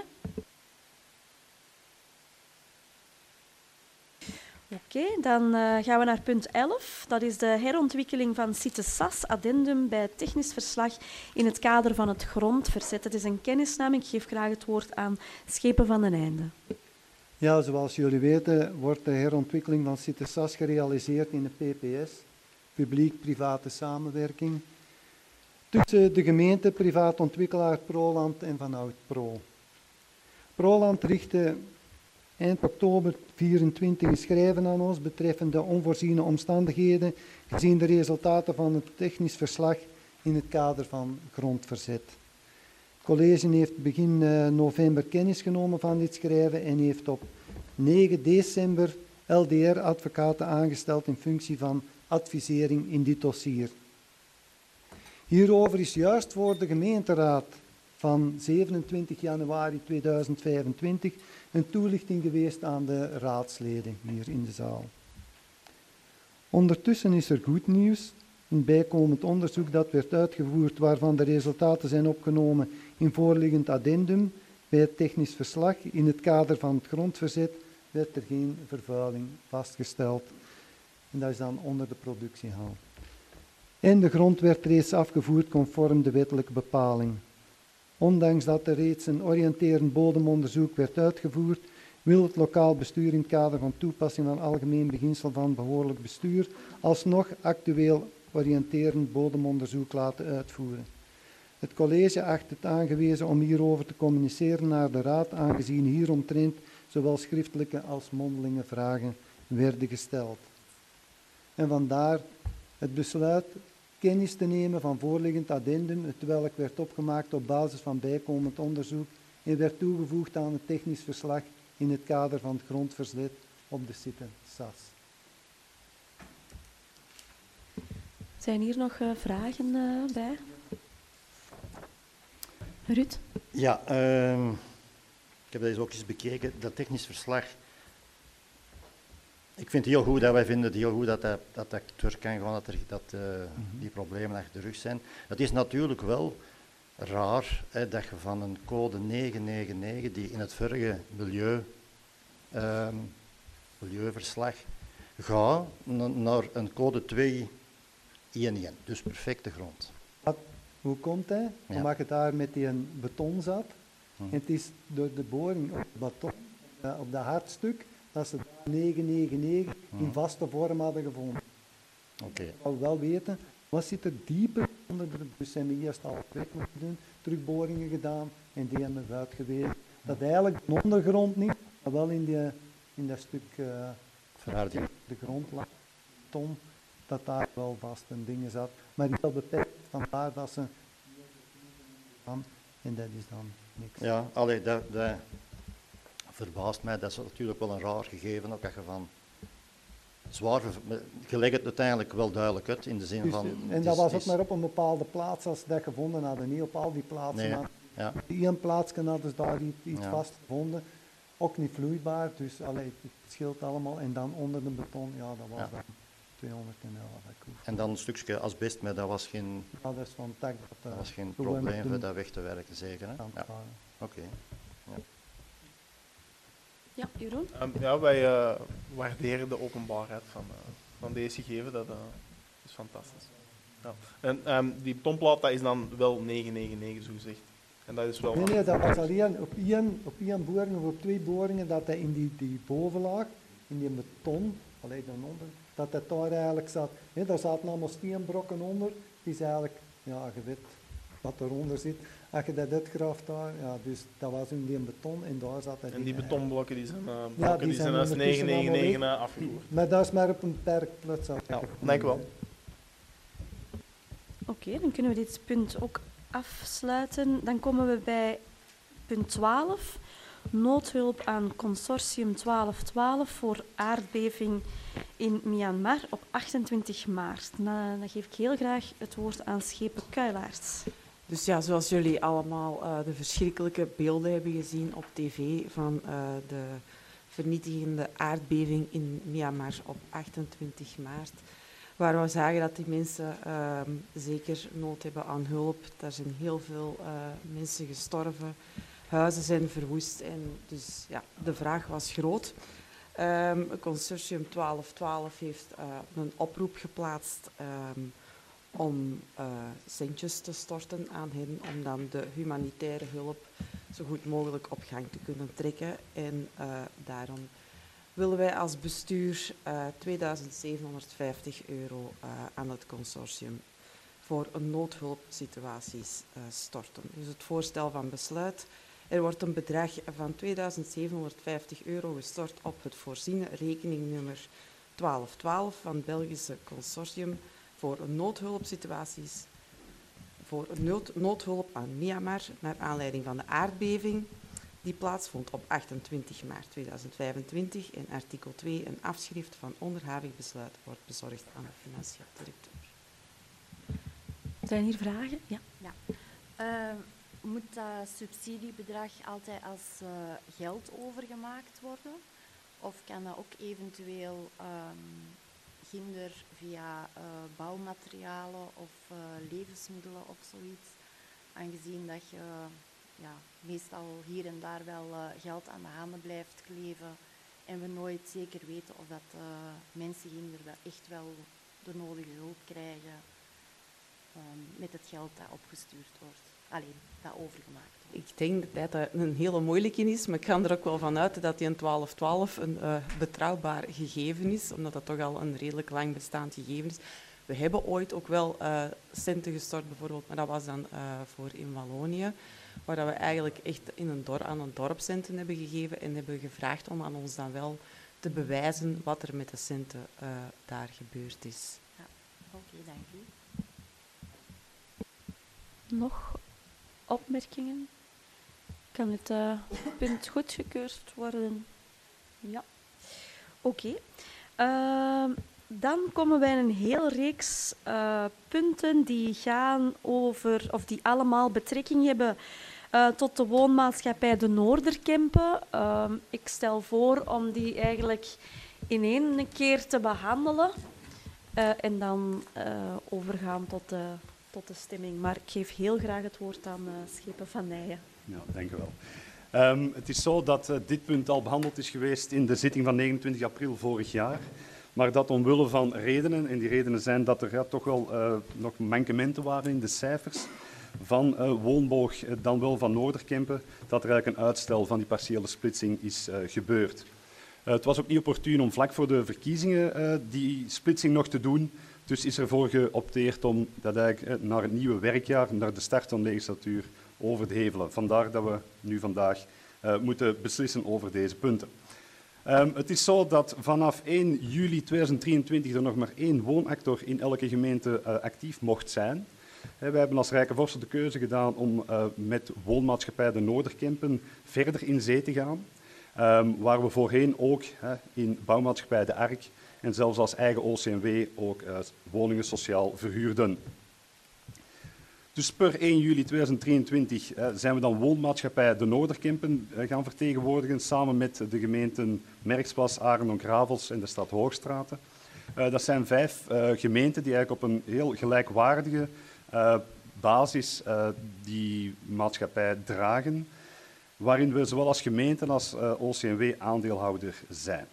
Oké, okay, dan uh, gaan we naar punt elf. Dat is de herontwikkeling van site S A S, addendum bij het technisch verslag in het kader van het grondverzet. Het is een kennisnaming. Ik geef graag het woord aan Schepen van den Einde. Ja, zoals jullie weten wordt de herontwikkeling van site S A S gerealiseerd in de P P S, publiek-private samenwerking, tussen de gemeente, privaat ontwikkelaar Proland en Van Oud Pro. Proland richtte eind oktober vierentwintig een schrijven aan ons betreffende onvoorziene omstandigheden gezien de resultaten van het technisch verslag in het kader van grondverzet. Het college heeft begin uh, november kennis genomen van dit schrijven en heeft op negen december L D R-advocaten aangesteld in functie van advisering in dit dossier. Hierover is juist voor de gemeenteraad van zevenentwintig januari tweeduizend vijfentwintig een toelichting geweest aan de raadsleden hier in de zaal. Ondertussen is er goed nieuws. Een bijkomend onderzoek dat werd uitgevoerd waarvan de resultaten zijn opgenomen in voorliggend addendum bij het technisch verslag. In het kader van het grondverzet werd er geen vervuiling vastgesteld. En dat is dan onder de productiehaal. En de grond werd reeds afgevoerd conform de wettelijke bepaling. Ondanks dat er reeds een oriënterend bodemonderzoek werd uitgevoerd, wil het lokaal bestuur in het kader van toepassing van algemeen beginsel van behoorlijk bestuur alsnog actueel oriënterend bodemonderzoek laten uitvoeren. Het college acht het aangewezen om hierover te communiceren naar de raad, aangezien hieromtrent zowel schriftelijke als mondelinge vragen werden gesteld. En vandaar het besluit kennis te nemen van voorliggend addendum, het welk werd opgemaakt op basis van bijkomend onderzoek en werd toegevoegd aan het technisch verslag in het kader van het grondverzet op de site S A S. Zijn hier nog uh, vragen uh, bij? Ruud? Ja, uh, ik heb deze ook eens bekeken. Dat technisch verslag. Ik vind het heel goed, dat wij vinden het heel goed dat dat, dat, dat terug kan gaan, dat, er, dat uh, mm-hmm. die problemen achter de rug zijn. Het is natuurlijk wel raar hè, dat je van een code negen negen negen, die in het vorige milieu, uh, milieuverslag gaat, naar een code twee een een, dus perfecte grond. Dat, Hoe komt dat? Ja. Omdat je daar met die beton zat. Hm. En het is door de boring op het beton, uh, op dat hardstuk, dat ze daar negen negen negen Hm. in vaste vorm hadden gevonden. Oké. Ik wou wel weten, wat zit er dieper onder de... Dus hebben we eerst al werk moeten doen, terugboringen gedaan en die hebben we uitgewezen. Dat eigenlijk de ondergrond niet, maar wel in, die, in dat stuk uh, Verharding. de grond lag, ton, dat daar wel vast een dingen zat. Maar die is wel beperkt, vandaar dat ze... En dat is dan niks. Ja, allee, dat, dat verbaast mij. Dat is natuurlijk wel een raar gegeven, ook dat je van zwaar... Je legt het uiteindelijk wel duidelijk uit, in de zin Dus, van... en het dat is- was het ook is- maar op een bepaalde plaats als ze dat gevonden hadden, niet op al die plaatsen. Nee, maar ja. op één plaatsje hadden ze daar iets, iets Ja. vast gevonden. Ook niet vloeibaar, dus allee, het scheelt allemaal. En dan onder de beton, ja, dat was Ja. dan tweehonderd kuub. En dan een stukje asbest, maar dat was geen, Ja, dat is van tak dat, dat uh, was geen gewoon probleem doen. voor dat weg te werken, zeker. Hè? aan het Ja. varen. Oké. Ja, Jeroen? Um, ja, wij uh, waarderen de openbaarheid van, uh, van deze gegeven. Dat uh, is fantastisch. Ja. En um, die betonplaat, dat is dan wel negen negen negen, zo gezegd. En dat is wel... Nee, nee, dat was alleen op één, op één boring of op twee boringen dat hij in die, die bovenlaag, in die beton, alleen dan onder, dat dat daar eigenlijk zat. Nee, daar zaten allemaal steenbrokken onder. Het is eigenlijk, ja, je weet wat eronder zit. Als je dat uitgraaft daar, ja, dus dat was in die beton en daar zat dat En die in. betonblokken die zijn, uh, blokken, Ja, die die zijn zijn als ondertussen negen negen negen allemaal uh, afgevoerd. Maar dat is maar op een beperkt plaats. Ja, dank u wel. Oké, okay, dan kunnen we dit punt ook afsluiten. Dan komen we bij punt twaalf. Noodhulp aan consortium twaalf twaalf voor aardbeving in Myanmar op achtentwintig maart. Nou, dan geef ik heel graag het woord aan Schepen Kuilaerts. Dus ja, zoals jullie allemaal uh, de verschrikkelijke beelden hebben gezien op tv van uh, de vernietigende aardbeving in Myanmar op achtentwintig maart, waar we zagen dat die mensen uh, zeker nood hebben aan hulp. Er zijn heel veel uh, mensen gestorven, huizen zijn verwoest en dus ja, de vraag was groot. Um, Consortium twaalf twaalf heeft uh, een oproep geplaatst um, om uh, centjes te storten aan hen, om dan de humanitaire hulp zo goed mogelijk op gang te kunnen trekken. En uh, daarom willen wij als bestuur uh, tweeduizend zevenhonderdvijftig euro uh, aan het consortium voor een noodhulpsituaties uh, storten. Dus het voorstel van besluit: er wordt een bedrag van tweeduizend zevenhonderdvijftig euro gestort op het voorziene rekeningnummer twaalf twaalf van het Belgische consortium voor een noodhulpsituaties, voor een nood, noodhulp aan Myanmar naar aanleiding van de aardbeving die plaatsvond op achtentwintig maart tweeduizend vijfentwintig. En artikel twee, een afschrift van onderhavig besluit wordt bezorgd aan de financieel directeur. Zijn hier vragen? Ja. Ja. Uh, moet dat subsidiebedrag altijd als uh, geld overgemaakt worden? Of kan dat ook eventueel um, ginder via uh, bouwmaterialen of uh, levensmiddelen of zoiets? Aangezien dat je uh, ja, meestal hier en daar wel uh, geld aan de handen blijft kleven en we nooit zeker weten of dat uh, mensen ginder wel echt wel de nodige hulp krijgen um, met het geld dat opgestuurd wordt. Alleen, dat overgemaakt wordt. Ik denk dat dat een hele moeilijke is, maar ik ga er ook wel van uit dat die een twaalf twaalf een uh, betrouwbaar gegeven is, omdat dat toch al een redelijk lang bestaand gegeven is. We hebben ooit ook wel uh, centen gestort bijvoorbeeld, maar dat was dan uh, voor in Wallonië, waar dat we eigenlijk echt in een dorp, aan een dorp centen hebben gegeven en hebben gevraagd om aan ons dan wel te bewijzen wat er met de centen uh, daar gebeurd is. Ja, oké, okay, dank u. Nog opmerkingen? Kan het uh, punt goedgekeurd worden? Ja. Oké. Okay. Uh, dan komen wij een heel reeks uh, punten die gaan over, of die allemaal betrekking hebben uh, tot de woonmaatschappij De Noorderkempen. Uh, ik stel voor om die eigenlijk in één keer te behandelen uh, en dan uh, overgaan tot de, tot de stemming. Maar ik geef heel graag het woord aan uh, Schepen van Nijen. Ja, dank u wel. Um, het is zo dat uh, dit punt al behandeld is geweest in de zitting van negenentwintig april vorig jaar. Maar dat omwille van redenen, en die redenen zijn dat er ja, toch wel uh, nog mankementen waren in de cijfers, van uh, Woonboog uh, dan wel van Noorderkempen, dat er eigenlijk een uitstel van die partiële splitsing is uh, gebeurd. Uh, het was ook niet opportun om vlak voor de verkiezingen uh, die splitsing nog te doen, dus is ervoor geopteerd om dat eigenlijk uh, naar het nieuwe werkjaar, naar de start van de legislatuur, over te hevelen. Vandaar dat we nu vandaag uh, moeten beslissen over deze punten. Um, het is zo dat vanaf één juli tweeduizend drieëntwintig er nog maar één woonactor in elke gemeente uh, actief mocht zijn. He, wij hebben als Rijkenvorsel de keuze gedaan om uh, met woonmaatschappij de Noorderkempen verder in zee te gaan. Um, waar we voorheen ook he, in bouwmaatschappij de Ark en zelfs als eigen O C M W ook uh, woningen sociaal verhuurden. Dus per één juli tweeduizend drieëntwintig uh, zijn we dan woonmaatschappij de Noorderkempen uh, gaan vertegenwoordigen samen met de gemeenten Merksplas, Arendonk-Gravels en de stad Hoogstraten. Uh, dat zijn vijf uh, gemeenten die eigenlijk op een heel gelijkwaardige uh, basis uh, die maatschappij dragen, waarin we zowel als gemeente als uh, O C M W aandeelhouder zijn.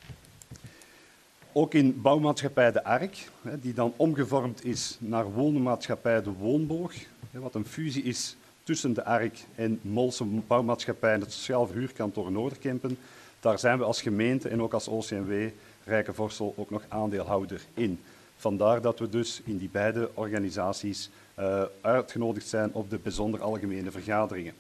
Ook in bouwmaatschappij de Ark, die dan omgevormd is naar wonenmaatschappij de Woonboog, wat een fusie is tussen de Ark en Molse bouwmaatschappij en het sociaal verhuurkantoor Noorderkempen. Daar zijn we als gemeente en ook als O C M W Rijkenvorsel ook nog aandeelhouder in. Vandaar dat we dus in die beide organisaties uh, uitgenodigd zijn op de bijzonder algemene vergaderingen.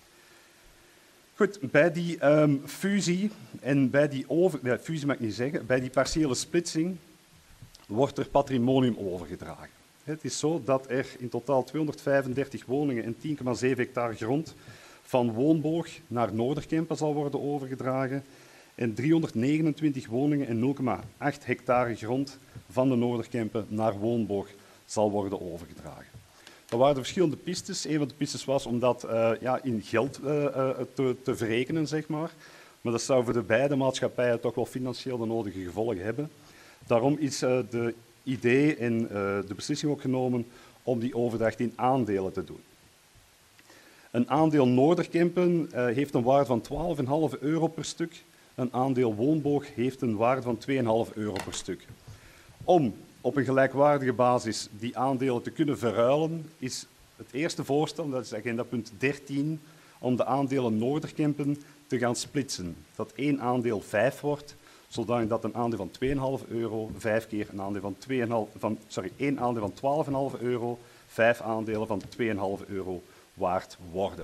Goed, bij die um, fusie en bij die over, ja, fusie mag ik niet zeggen, bij die partiële splitsing wordt er patrimonium overgedragen. Het is zo dat er in totaal tweehonderdvijfendertig woningen en tien komma zeven hectare grond van Woonboog naar Noorderkempen zal worden overgedragen en driehonderdnegenentwintig woningen en nul komma acht hectare grond van de Noorderkempen naar Woonboog zal worden overgedragen. Er waren verschillende pistes. Een van de pistes was om dat uh, ja, in geld uh, uh, te, te verrekenen, zeg maar. Maar dat zou voor de beide maatschappijen toch wel financieel de nodige gevolgen hebben. Daarom is uh, de idee en uh, de beslissing ook genomen om die overdracht in aandelen te doen. Een aandeel Noorderkempen uh, heeft een waarde van twaalf komma vijf euro per stuk. Een aandeel Woonboog heeft een waarde van twee komma vijf euro per stuk. Om op een gelijkwaardige basis die aandelen te kunnen verruilen, is het eerste voorstel, dat is agenda punt dertien, om de aandelen Noorderkempen te gaan splitsen. Dat één aandeel vijf wordt, zodat een aandeel van twee komma vijf euro, vijf keer een aandeel van, twee komma vijf, van sorry, één aandeel van twaalf komma vijf euro, vijf aandelen van twee komma vijf euro waard worden.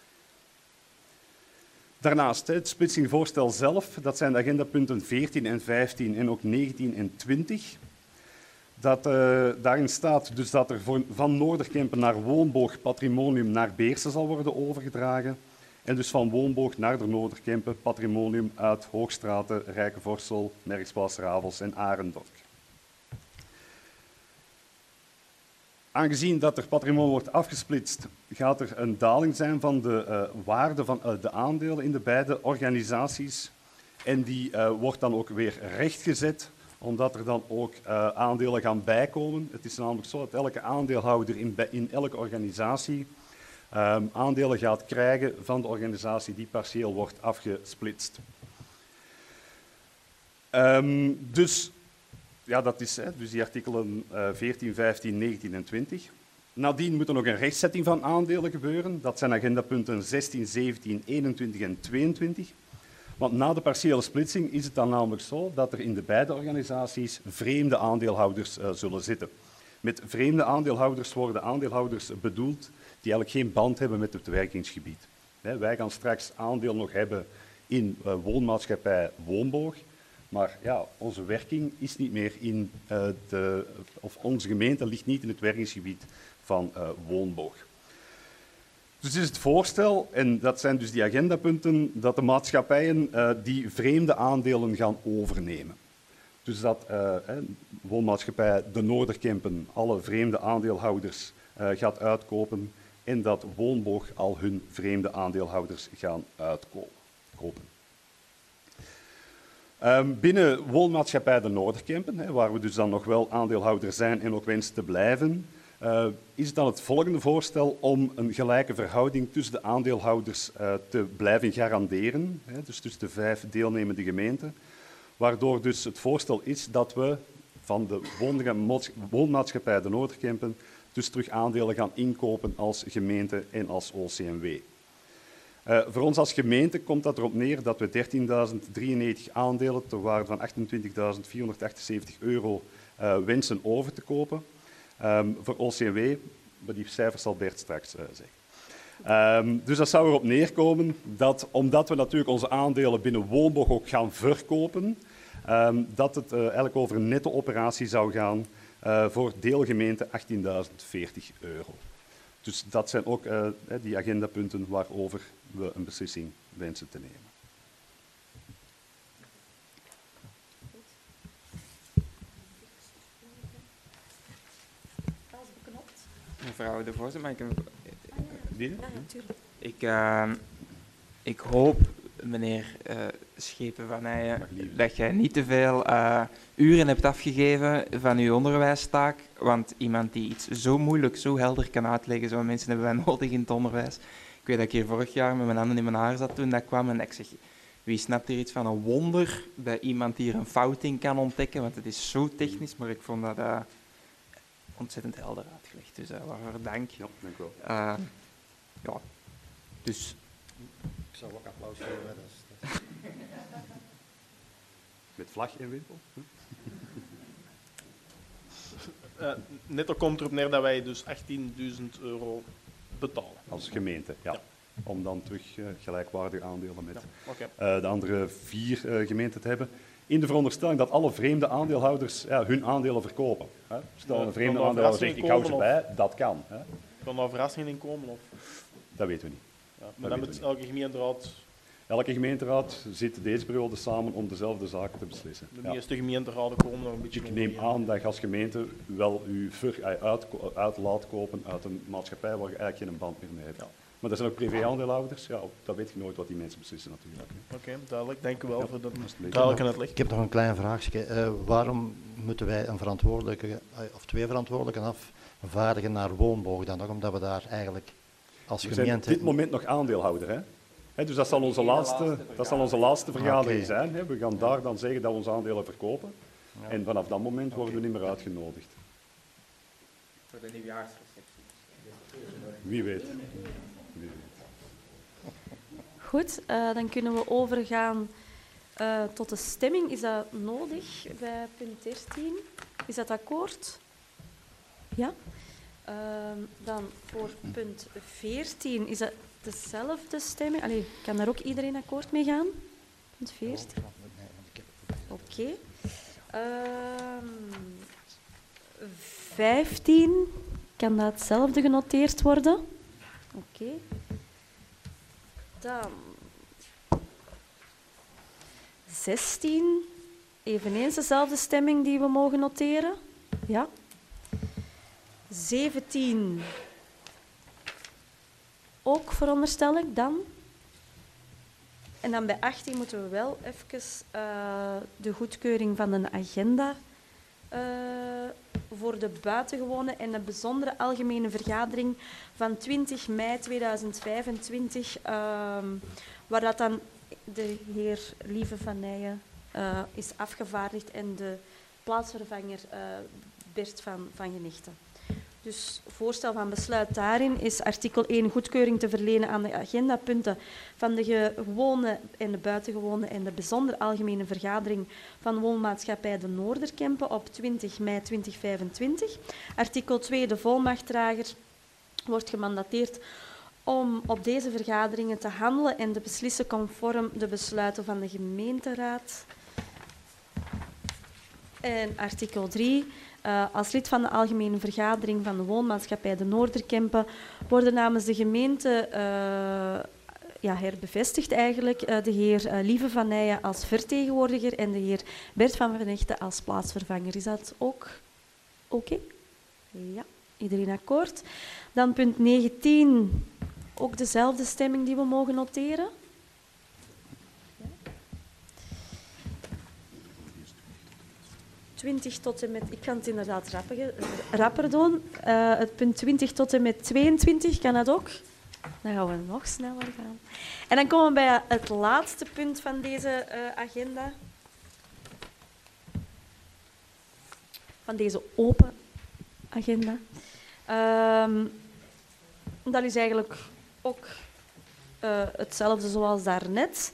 Daarnaast, het splitsingvoorstel zelf, dat zijn de agendapunten veertien en vijftien en ook negentien en twintig. Dat, uh, daarin staat dus dat er voor, van Noorderkempen naar Woonboog patrimonium naar Beersen zal worden overgedragen. En dus van Woonboog naar de Noorderkempen patrimonium uit Hoogstraten, Rijkenvorsel, Merksplas, Ravels en Arendonk. Aangezien dat er patrimonium wordt afgesplitst, gaat er een daling zijn van de uh, waarde van uh, de aandelen in de beide organisaties. En die uh, wordt dan ook weer rechtgezet, omdat er dan ook uh, aandelen gaan bijkomen. Het is namelijk zo dat elke aandeelhouder in, in elke organisatie um, aandelen gaat krijgen van de organisatie die partieel wordt afgesplitst. Um, dus, ja, dat is hè, dus die artikelen uh, veertien, vijftien, negentien en twintig. Nadien moet er nog een rechtzetting van aandelen gebeuren. Dat zijn agendapunten zestien, zeventien, eenentwintig en tweeëntwintig. Want na de partiële splitsing is het dan namelijk zo dat er in de beide organisaties vreemde aandeelhouders uh, zullen zitten. Met vreemde aandeelhouders worden aandeelhouders bedoeld die eigenlijk geen band hebben met het werkingsgebied. He, wij gaan straks aandeel nog hebben in uh, woonmaatschappij Woonboog, maar ja, onze werking is niet meer in uh, de, of onze gemeente ligt niet in het werkingsgebied van uh, Woonboog. Dus het is het voorstel, en dat zijn dus die agendapunten, dat de maatschappijen uh, die vreemde aandelen gaan overnemen. Dus dat uh, eh, woonmaatschappij de Noorderkempen alle vreemde aandeelhouders uh, gaat uitkopen en dat Woonboog al hun vreemde aandeelhouders gaan uitkopen. Um, binnen woonmaatschappij de Noorderkempen, hè, waar we dus dan nog wel aandeelhouder zijn en ook wensen te blijven, Uh, is het dan het volgende voorstel om een gelijke verhouding tussen de aandeelhouders uh, te blijven garanderen, hè, dus tussen de vijf deelnemende gemeenten, waardoor dus het voorstel is dat we van de woonde- woonmaatschappij De Noorderkempen dus terug aandelen gaan inkopen als gemeente en als O C M W. Uh, voor ons als gemeente komt dat erop neer dat we dertienduizend drieënnegentig aandelen ter waarde van achtentwintigduizend vierhonderdachtenzeventig euro uh, wensen over te kopen. Um, voor O C M W, maar die cijfers zal Bert straks uh, zeggen. Um, dus dat zou erop neerkomen dat, omdat we natuurlijk onze aandelen binnen Woonboch ook gaan verkopen, um, dat het uh, eigenlijk over een netto operatie zou gaan uh, voor deelgemeente achttienduizend veertig euro. Dus dat zijn ook uh, die agendapunten waarover we een beslissing wensen te nemen. Mevrouw de voorzitter, mag ik een... Ja, natuurlijk. Ik, uh, ik hoop, meneer uh, Schepen van Nijen, dat jij niet te veel uh, uren hebt afgegeven van uw onderwijstaak, want iemand die iets zo moeilijk, zo helder kan uitleggen, zo'n mensen hebben wij nodig in het onderwijs. Ik weet dat ik hier vorig jaar met mijn handen in mijn haar zat toen dat kwam en ik zeg, wie snapt hier iets van een wonder dat iemand hier een fout in kan ontdekken, want het is zo technisch, maar ik vond dat uh, ontzettend helder uitgelegd. Dus uh, waarvoor dank. Ja, dank u wel. Uh, ja, dus... Ik zou ook applaus geven. Dat is, dat... Met vlag in winkel? Hm? Uh, netto komt erop neer dat wij dus achttienduizend euro betalen. Als gemeente, ja. ja. Om dan terug uh, gelijkwaardige aandelen met ja, okay. uh, de andere vier uh, gemeenten te hebben. In de veronderstelling dat alle vreemde aandeelhouders ja, hun aandelen verkopen. Hè. Stel een vreemde ja, aandeelhouder zegt, ik hou ze bij, dat kan. Hè. Kan daar verrassingen in komen? Of? Dat weten we niet. Ja, maar dat dan moet elke gemeenteraad... Elke gemeenteraad zit deze periode samen om dezelfde zaken te beslissen. De meeste ja. gemeenteraden komen nog een beetje... Ik neem aan dat je als gemeente wel je ver uit, uit laat kopen uit een maatschappij waar je eigenlijk geen band meer mee hebt. Ja. Maar er zijn ook privé-aandeelhouders, ja, dat weet je nooit wat die mensen beslissen natuurlijk. Oké, okay, duidelijk. Dank u wel ja, voor dat duidelijk in het licht. Ik heb nog een klein vraagje. Uh, waarom moeten wij een verantwoordelijke, uh, of twee verantwoordelijken afvaardigen naar Woonboch dan nog? Omdat we daar eigenlijk als we gemeente... zijn op dit moment nog aandeelhouder, hè? He, dus dat zal onze laatste, laatste, dat zal onze laatste vergadering okay. zijn. He. We gaan daar dan zeggen dat we onze aandelen verkopen. Ja. En vanaf dat moment okay. worden we niet meer uitgenodigd. Voor de nieuwjaarsreceptie. Wie weet. Wie weet. Goed, uh, dan kunnen we overgaan uh, tot de stemming. Is dat nodig bij punt dertien? Is dat akkoord? Ja. Uh, dan voor punt veertien is dat dezelfde stemming. Allee, kan daar ook iedereen akkoord mee gaan? Punt veertien. Oké. Okay. Uh, vijftien. Kan dat hetzelfde genoteerd worden? Oké. Okay. Dan zestien. Eveneens dezelfde stemming die we mogen noteren. Ja. zeventien. Ook veronderstel ik dan. En dan bij achttien moeten we wel even uh, de goedkeuring van de agenda uh, voor de buitengewone en de bijzondere algemene vergadering van twintig mei tweeduizend vijfentwintig, uh, waar dat dan de heer Lieve van Nijen uh, is afgevaardigd en de plaatsvervanger uh, Bert van, van Genechten. Dus voorstel van besluit daarin is artikel één goedkeuring te verlenen aan de agendapunten van de gewone en de buitengewone en de bijzonder algemene vergadering van woonmaatschappij De Noorderkempen op twintig mei tweeduizend vijfentwintig. Artikel twee, de volmachtdrager wordt gemandateerd om op deze vergaderingen te handelen en te beslissen conform de besluiten van de gemeenteraad. En artikel drie. Uh, als lid van de algemene vergadering van de woonmaatschappij De Noorderkempen worden namens de gemeente uh, ja, herbevestigd eigenlijk uh, de heer uh, Lieve van Nijen als vertegenwoordiger en de heer Bert van Vernechten als plaatsvervanger. Is dat ook oké? Okay? Ja, iedereen akkoord. Dan punt negentien, ook dezelfde stemming die we mogen noteren. twintig tot en met, ik kan het inderdaad rapper, rapper doen. Uh, het punt twintig tot en met tweeëntwintig, kan dat ook? Dan gaan we nog sneller gaan. En dan komen we bij het laatste punt van deze uh, agenda. van deze open agenda. Um, dat is eigenlijk ook uh, hetzelfde zoals daarnet.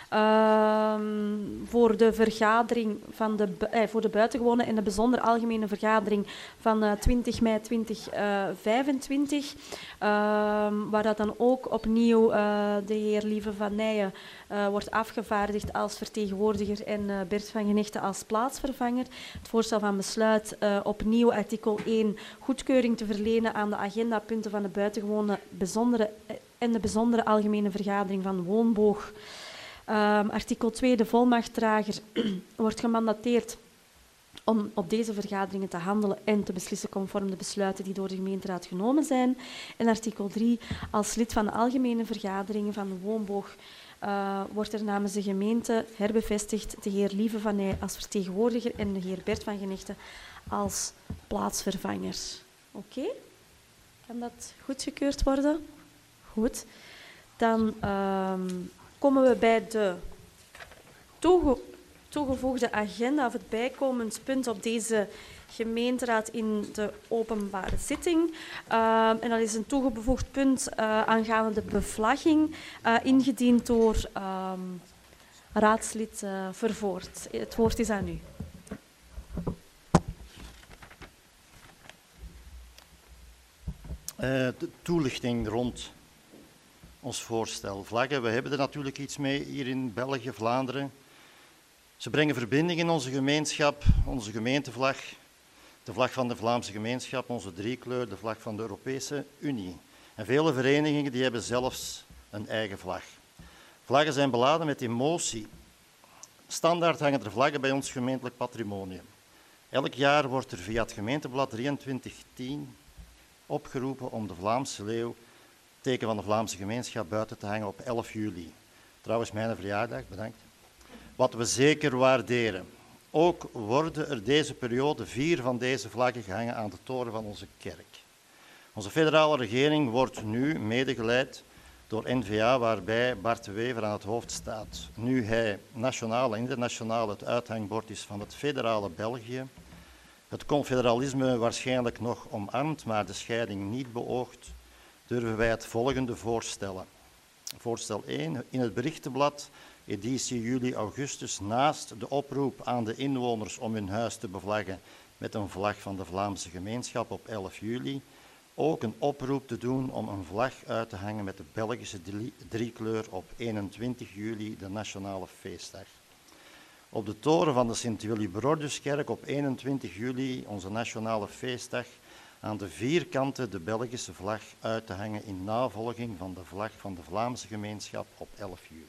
Um, voor de vergadering van de, eh, voor de buitengewone en de bijzonder algemene vergadering van uh, twintig mei tweeduizend vijfentwintig, um, waar dat dan ook opnieuw uh, de heer Lieve van Nijen uh, wordt afgevaardigd als vertegenwoordiger en uh, Bert van Genechten als plaatsvervanger. Het voorstel van besluit uh, opnieuw artikel één goedkeuring te verlenen aan de agendapunten van de buitengewone bijzondere uh, en de bijzondere algemene vergadering van Woonboog. Um, artikel twee, de volmachtdrager wordt gemandateerd om op deze vergaderingen te handelen en te beslissen conform de besluiten die door de gemeenteraad genomen zijn. En artikel drie, als lid van de algemene vergaderingen van de Woonboog uh, wordt er namens de gemeente herbevestigd de heer Lieve van Nijen als vertegenwoordiger en de heer Bert van Genechten als plaatsvervanger. Oké? Okay? Kan dat goedgekeurd worden? Goed. Dan um, komen we bij de toege, toegevoegde agenda of het bijkomend punt op deze gemeenteraad in de openbare zitting. Uh, en dat is een toegevoegd punt uh, aangaande de bevlagging, uh, ingediend door uh, raadslid uh, Vervoort. Het woord is aan u. Uh, de toelichting rond ons voorstel. Vlaggen, we hebben er natuurlijk iets mee hier in België, Vlaanderen. Ze brengen verbinding in onze gemeenschap, onze gemeentevlag, de vlag van de Vlaamse gemeenschap, onze driekleur, de vlag van de Europese Unie. En vele verenigingen die hebben zelfs een eigen vlag. Vlaggen zijn beladen met emotie. Standaard hangen er vlaggen bij ons gemeentelijk patrimonium. Elk jaar wordt er via het gemeenteblad drieëntwintig tien opgeroepen om de Vlaamse leeuw, teken van de Vlaamse gemeenschap, buiten te hangen op elf juli. Trouwens, mijn verjaardag, bedankt. Wat we zeker waarderen. Ook worden er deze periode vier van deze vlaggen gehangen aan de toren van onze kerk. Onze federale regering wordt nu medegeleid door N V A, waarbij Bart de Wever aan het hoofd staat. Nu hij nationaal en internationaal het uithangbord is van het federale België, het confederalisme waarschijnlijk nog omarmt, maar de scheiding niet beoogt, durven wij het volgende voorstellen. Voorstel één. In het berichtenblad, editie juli-augustus, naast de oproep aan de inwoners om hun huis te bevlaggen met een vlag van de Vlaamse gemeenschap op elf juli, ook een oproep te doen om een vlag uit te hangen met de Belgische driekleur op eenentwintig juli, de nationale feestdag. Op de toren van de Sint-Willibrorduskerk op eenentwintig juli, onze nationale feestdag, aan de vier kanten de Belgische vlag uit te hangen in navolging van de vlag van de Vlaamse gemeenschap op elf juli.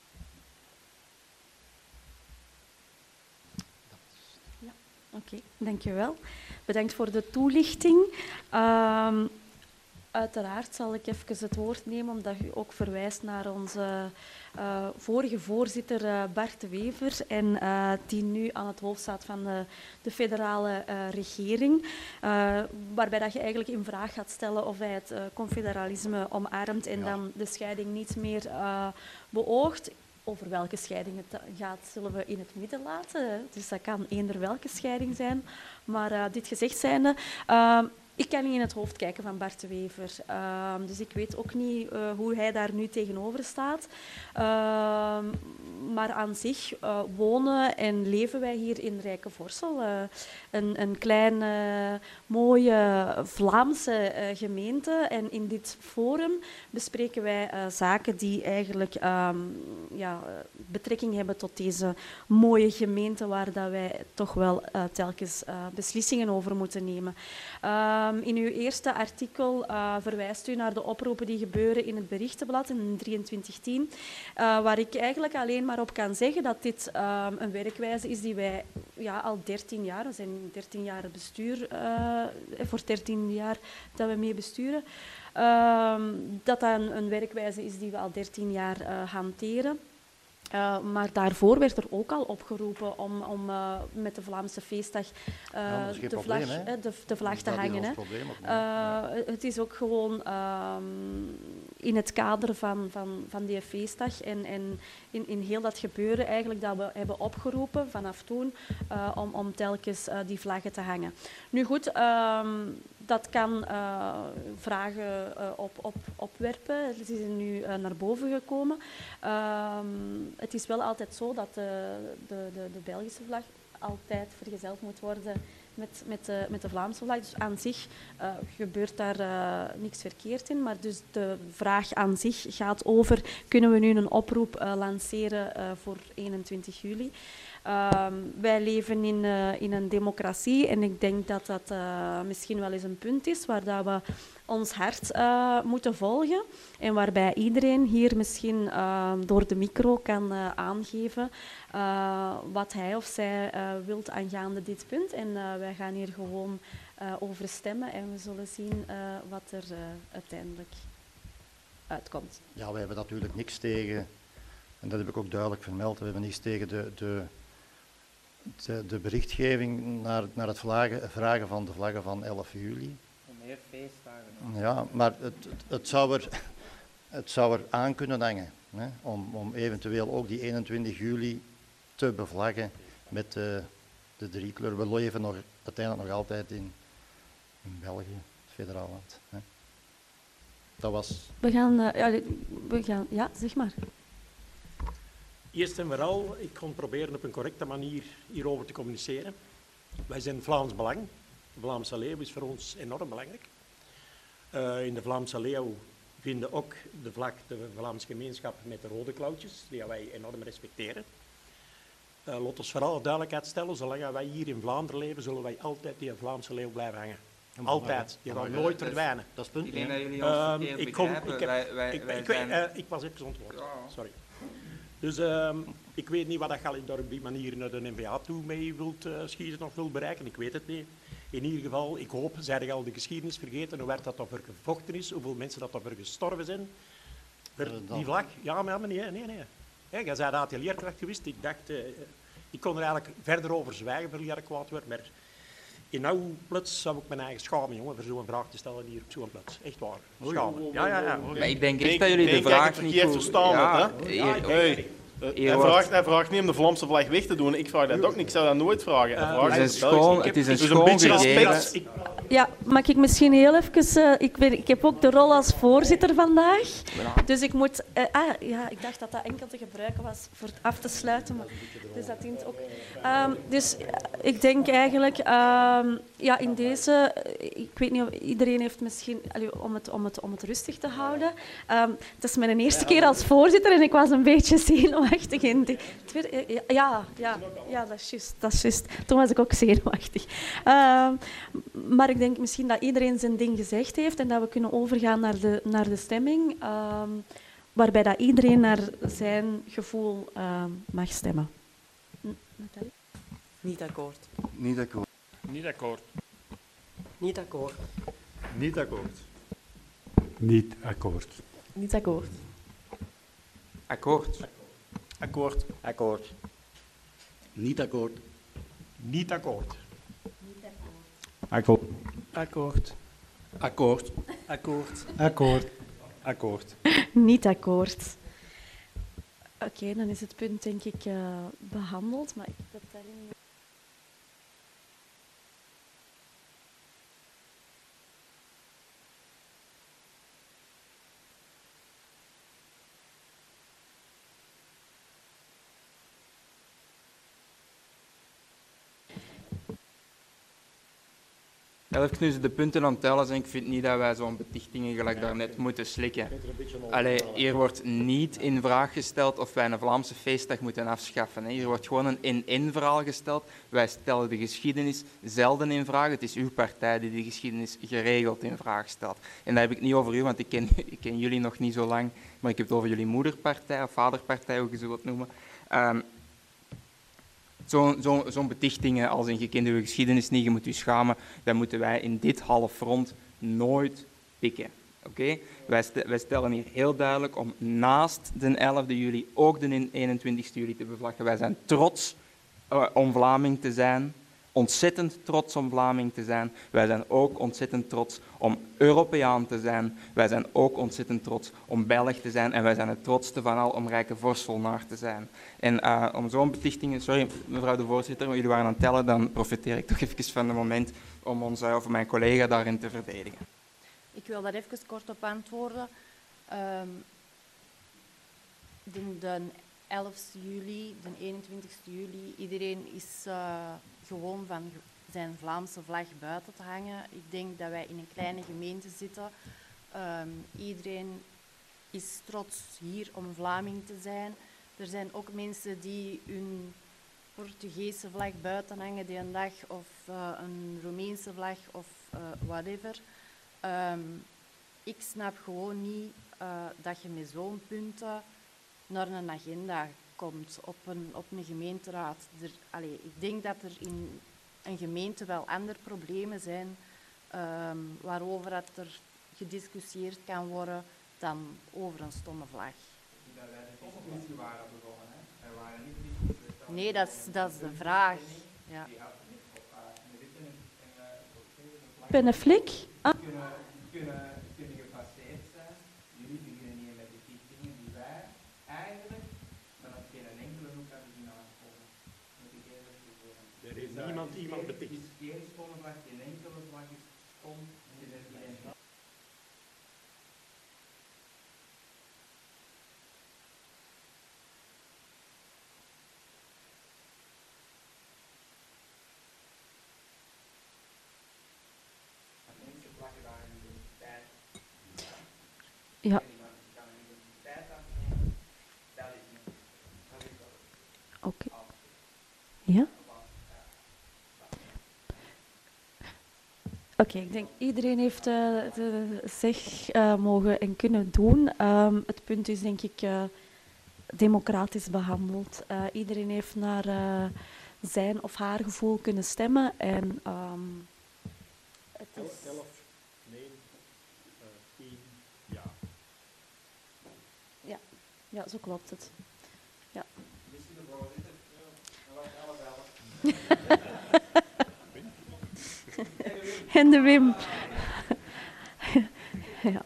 Ja, oké, okay, dankjewel. Bedankt voor de toelichting. Um, uiteraard zal ik even het woord nemen, omdat u ook verwijst naar onze uh, vorige voorzitter uh, Bart de Wever, en uh, die nu aan het hoofd staat van de, de federale uh, regering, uh, waarbij dat je eigenlijk in vraag gaat stellen of hij het uh, confederalisme omarmt en ja. dan de scheiding niet meer uh, beoogt. Over welke scheiding het gaat, zullen we in het midden laten. Dus dat kan eender welke scheiding zijn. Maar uh, dit gezegd zijnde, uh, ik kan niet in het hoofd kijken van Bart de Wever. Uh, dus ik weet ook niet uh, hoe hij daar nu tegenover staat. Uh, maar aan zich uh, wonen en leven wij hier in Rijkenvorsel. Uh, een, een kleine, mooie Vlaamse uh, gemeente. En in dit forum bespreken wij uh, zaken die eigenlijk um, ja, betrekking hebben tot deze mooie gemeente, waar dat wij toch wel uh, telkens uh, beslissingen over moeten nemen. Uh, Um, in uw eerste artikel uh, verwijst u naar de oproepen die gebeuren in het berichtenblad in drieëntwintig tien, uh, waar ik eigenlijk alleen maar op kan zeggen dat dit uh, een werkwijze is die wij ja, al dertien jaar, we zijn dertien jaar het bestuur, uh, voor dertien jaar dat we mee besturen, uh, dat dat een, een werkwijze is die we al dertien jaar uh, hanteren. Uh, maar daarvoor werd er ook al opgeroepen om, om uh, met de Vlaamse feestdag uh, ja, de, probleem, vlag, uh, de, de vlag te dat hangen. Hè. Probleem, uh, ja. Het is ook gewoon uh, in het kader van, van, van die feestdag en, en in, in heel dat gebeuren eigenlijk dat we hebben opgeroepen vanaf toen uh, om, om telkens uh, die vlaggen te hangen. Nu goed, uh, dat kan uh, vragen uh, op, op, opwerpen. Het is nu uh, naar boven gekomen. Uh, het is wel altijd zo dat de, de, de, de Belgische vlag altijd vergezeld moet worden met, met, de, met de Vlaamse vlag. Dus aan zich uh, gebeurt daar uh, niks verkeerd in. Maar dus de vraag aan zich gaat over, kunnen we nu een oproep uh, lanceren uh, voor eenentwintig juli? Uh, wij leven in, uh, in een democratie en ik denk dat dat uh, misschien wel eens een punt is waar dat we ons hart uh, moeten volgen en waarbij iedereen hier misschien uh, door de micro kan uh, aangeven uh, wat hij of zij uh, wilt aangaande dit punt. En uh, wij gaan hier gewoon uh, over stemmen en we zullen zien uh, wat er uh, uiteindelijk uitkomt. Ja, we hebben natuurlijk niks tegen, en dat heb ik ook duidelijk vermeld, we hebben niks tegen de... de De, de berichtgeving naar, naar het vlaggen, vragen van de vlaggen van elf juli. Meer feestdagen. Ja, maar het, het, het, zou er, het zou er aan kunnen hangen, hè, om, om eventueel ook die eenentwintig juli te bevlaggen met de, de drie kleuren. We leven nog, uiteindelijk nog altijd in, in België, het federaal land. Hè. Dat was... We gaan, uh, ja, we gaan... Ja, zeg maar. Eerst en vooral, ik kon proberen op een correcte manier hierover te communiceren. Wij zijn Vlaams Belang. De Vlaamse Leeuw is voor ons enorm belangrijk. Uh, in de Vlaamse Leeuw vinden ook de vlag, de Vlaamse gemeenschap met de rode klauwtjes, die wij enorm respecteren. Uh, laat ons vooral duidelijkheid stellen, zolang wij hier in Vlaanderen leven, zullen wij altijd die Vlaamse Leeuw blijven hangen. Altijd. Die gaat nooit verdwijnen. Dat is punt. Ik denk dat jullie ons Uh, verkeerd ik, kom, begrijpen. ik, heb, Wij- wij- ik, wij ik, zijn- weet- uh, ik was even ontwoord. Sorry. Dus uh, ik weet niet wat je daar op die manier naar de N V A toe mee wilt uh, schieten of wilt bereiken. Ik weet het niet. In ieder geval, ik hoop, zij je al de geschiedenis vergeten, hoe werd dat daarvoor gevochten is, hoeveel mensen dat daarvoor gestorven zijn. Voor Uh, die vlag. Ja, maar nee, nee, nee. Hey, jij zei dat atelierkracht geweest. Ik dacht, uh, ik kon er eigenlijk verder over zwijgen voor jij kwaad werd, maar in nou plots zou ik mijn eigen schamen, jongen, voor zo'n vraag te stellen hier op zo'n plaats. Echt waar. Schamen. Ja, ja, ja. Maar ik denk echt Nee, dat jullie nee, de kijk, vraag het niet verkeerd goed... verstaan Ja, hebt, hè? hier- Hey, uh, Hier hij, wordt- vraagt, hij vraagt niet om de Vlaamse vlag weg te doen. Ik vraag dat ook niet. Ik zou dat nooit vragen. Hij Uh, vraagt Het is een om Belgisch- schoon, het is een Dus een schoon beetje gegeven. respect. Ik, Ja, mag ik misschien heel even... Uh, ik, weet, ik heb ook de rol als voorzitter vandaag. Dus ik moet... Uh, ah, ja, ik dacht dat dat enkel te gebruiken was voor het af te sluiten. Maar, dus dat dient ook... Um, dus uh, ik denk eigenlijk... Um, ja, in deze... Uh, ik weet niet of iedereen heeft misschien... Allee, om, het, om, het, om het rustig te houden. Um, het is mijn eerste keer als voorzitter en ik was een beetje zenuwachtig. In die, tweede, uh, ja, ja, ja, dat is juist. Dat is juist. Toen was ik ook zenuwachtig. Um, maar ik denk misschien dat iedereen zijn ding gezegd heeft en dat we kunnen overgaan naar de, naar de stemming, um, waarbij dat iedereen naar zijn gevoel um, mag stemmen. Nathalie? Niet akkoord. Niet akkoord. Niet akkoord. Niet akkoord. Niet akkoord. Niet akkoord. Niet akkoord. Akkoord. Akkoord. Akkoord. Niet akkoord. niet akkoord. Akkoord. Akkoord. Akkoord. Akkoord. Akkoord. Akkoord. Niet akkoord. Oké, okay, dan is het punt denk ik uh, behandeld, maar ik heb daarin... Elf nu de punten aan het tellen zijn. Ik vind niet dat wij zo'n betichtingen gelijk daarnet moeten slikken. Allee, hier wordt niet in vraag gesteld of wij een Vlaamse feestdag moeten afschaffen. Hier wordt gewoon een in-in-verhaal gesteld. Wij stellen de geschiedenis zelden in vraag. Het is uw partij die de geschiedenis geregeld in vraag stelt. En dat heb ik niet over u, want ik ken, ik ken jullie nog niet zo lang. Maar ik heb het over jullie moederpartij of vaderpartij, hoe je ze wilt noemen. Um, Zo'n zo, zo betichtingen als in je kent uw geschiedenis niet, je moet u schamen, dat moeten wij in dit halfrond nooit pikken. Oké, wij, st wij stellen hier heel duidelijk om naast de elfde juli ook de eenentwintigste juli te bevlaggen. Wij zijn trots uh, om Vlaming te zijn, ontzettend trots om Vlaming te zijn. Wij zijn ook ontzettend trots om Europeaan te zijn. Wij zijn ook ontzettend trots om Belg te zijn. En wij zijn het trotste van al om Rijkenvorstelnaar te zijn. En uh, om zo'n betichtingen... Sorry, mevrouw de voorzitter, maar jullie waren aan het tellen, dan profiteer ik toch even van het moment om ons, uh, of mijn collega daarin te verdedigen. Ik wil daar even kort op antwoorden. Um, de, de elfde juli, de eenentwintigste juli, iedereen is uh, gewoon van zijn Vlaamse vlag buiten te hangen. Ik denk dat wij in een kleine gemeente zitten. Um, iedereen is trots hier om Vlaming te zijn. Er zijn ook mensen die hun Portugese vlag buiten hangen die een dag, of uh, een Roemeense vlag, of uh, whatever. Um, ik snap gewoon niet uh, dat je met zo'n punten naar een agenda komt op een, op een gemeenteraad. Er, allez, ik denk dat er in een gemeente wel andere problemen zijn um, waarover dat er gediscussieerd kan worden dan over een stomme vlag. Dat wij de discussie waren begonnen, hè? Wij waren niet de Nee, dat is, dat is de vraag. Ja. Ben een flik? Ah. Kunnen, kunnen, kunnen gepasseerd zijn. Jullie beginnen hier met de dichtingen die wij eigenlijk vanaf geen enkele hoek hebben zien aankomen. Moet ik even zeggen. Er is niemand iemand beticht. Het is geen stomme vlag, geen enkele vlag is stom. Het is geen vlag. Ja. Oké. Okay. Ja? Oké, okay, ik denk iedereen heeft uh, de zeg uh, mogen en kunnen doen. Um, het punt is denk ik uh, democratisch behandeld. Uh, iedereen heeft naar uh, zijn of haar gevoel kunnen stemmen. En, um, het is... elf, nee, uh, tien, ja. Ja, ja, zo klopt het. Ja. Misschien de voorzitter. Ja, en de Wim. Ja.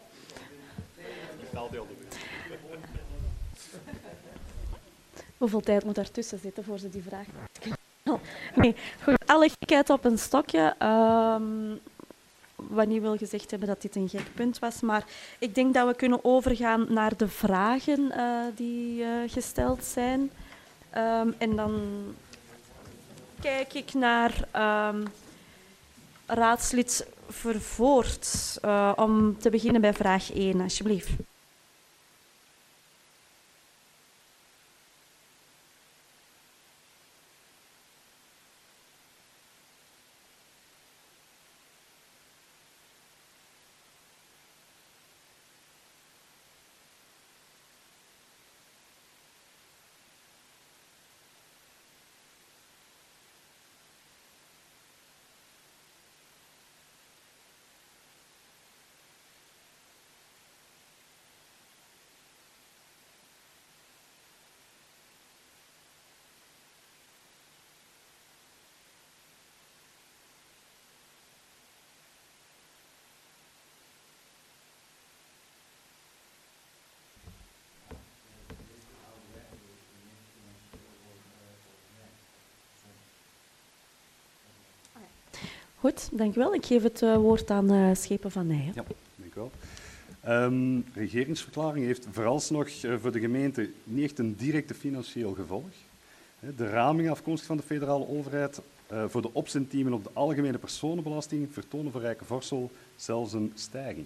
Hoeveel tijd moet daartussen zitten voor ze die vraag? Nee, goed. Alle gekheid op een stokje. Um, wat niet wil gezegd hebben dat dit een gek punt was, maar ik denk dat we kunnen overgaan naar de vragen uh, die uh, gesteld zijn. Um, en dan kijk ik naar um, raadslid Vervoort. Uh, om te beginnen bij vraag één, alsjeblieft. Goed, dankjewel. Ik geef het uh, woord aan uh, Schepen van Nijen. Ja, dankjewel. Um, de regeringsverklaring heeft vooralsnog uh, voor de gemeente niet echt een directe financieel gevolg. De ramingen afkomstig van de federale overheid uh, voor de opcentiemen op de algemene personenbelasting vertonen voor Rijkenvorsel zelfs een stijging.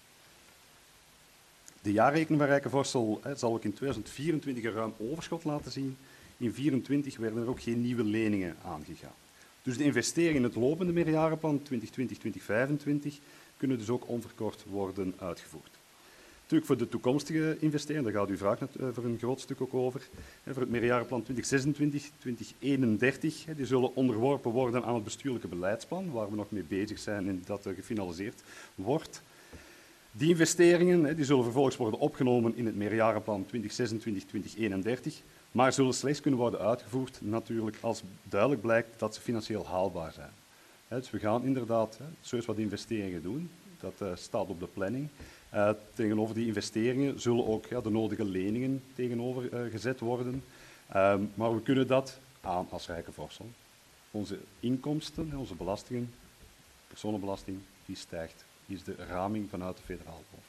De jaarrekening van Rijkenvorsel uh, zal ook in tweeduizend vierentwintig een ruim overschot laten zien. In tweeduizend vierentwintig werden er ook geen nieuwe leningen aangegaan. Dus de investeringen in het lopende meerjarenplan twintig twintig tot twintig vijfentwintig kunnen dus ook onverkort worden uitgevoerd. Natuurlijk voor de toekomstige investeringen, daar gaat uw vraag voor een groot stuk ook over. Voor het meerjarenplan twintig zesentwintig tot twintig eenendertig, die zullen onderworpen worden aan het bestuurlijke beleidsplan, waar we nog mee bezig zijn en dat gefinaliseerd wordt. Die investeringen hè, die zullen vervolgens worden opgenomen in het meerjarenplan twintig zesentwintig tot twintig eenendertig, maar zullen slechts kunnen worden uitgevoerd natuurlijk als duidelijk blijkt dat ze financieel haalbaar zijn. Hè, dus we gaan inderdaad hè, zo eens wat investeringen doen, dat uh, staat op de planning. Uh, tegenover die investeringen zullen ook ja, de nodige leningen tegenover uh, gezet worden, uh, maar we kunnen dat aan als Rijkenvorsel. Onze inkomsten, onze belastingen, personenbelasting, die stijgt. Die is de raming vanuit de federaal overheid.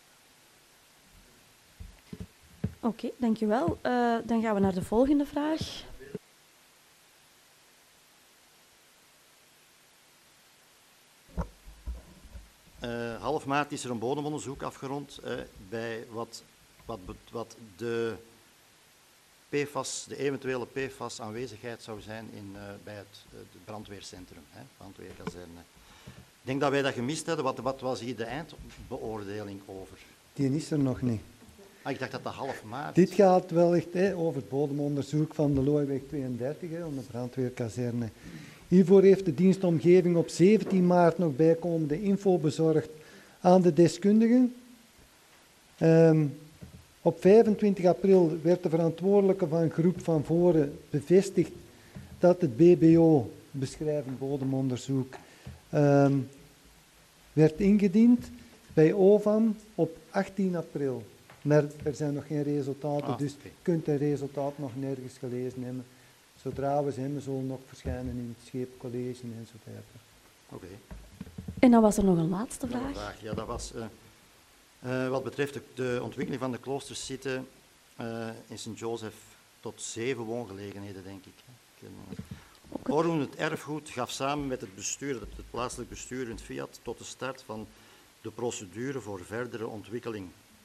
Oké, okay, dankjewel. Uh, dan gaan we naar de volgende vraag. Uh, half maart is er een bodemonderzoek afgerond uh, bij wat, wat, wat de P F A S, de eventuele P F A S-aanwezigheid zou zijn in, uh, bij het, uh, het brandweercentrum, hè, brandweerkazerne. Ik denk dat wij dat gemist hebben. Wat, wat was hier de eindbeoordeling over? Die is er nog niet. Ah, ik dacht dat dat half maart... Dit gaat wellicht hè, over het bodemonderzoek van de Looiweg tweeëndertig, hè, om de brandweerkazerne. Hiervoor heeft de dienstomgeving op zeventien maart nog bijkomende info bezorgd aan de deskundigen. Um, op vijfentwintig april werd de verantwoordelijke van groep van voren bevestigd dat het B B O, beschrijvend bodemonderzoek, um, werd ingediend bij O V A M op achttien april. Maar er zijn nog geen resultaten, ah, dus je kunt het resultaat nog nergens gelezen hebben. Zodra we ze hebben, zullen nog verschijnen in het scheepcollege en zo verder. Oké. Okay. En dan was er nog een laatste vraag. Een vraag. Ja, dat was uh, uh, wat betreft de, de ontwikkeling van de kloosters zitten uh, in Sint-Joseph tot zeven woongelegenheden, denk ik. Orum, het erfgoed, gaf samen met het bestuur, het plaatselijk bestuur in het Fiat, tot de start van de procedure voor verdere ontwikkeling.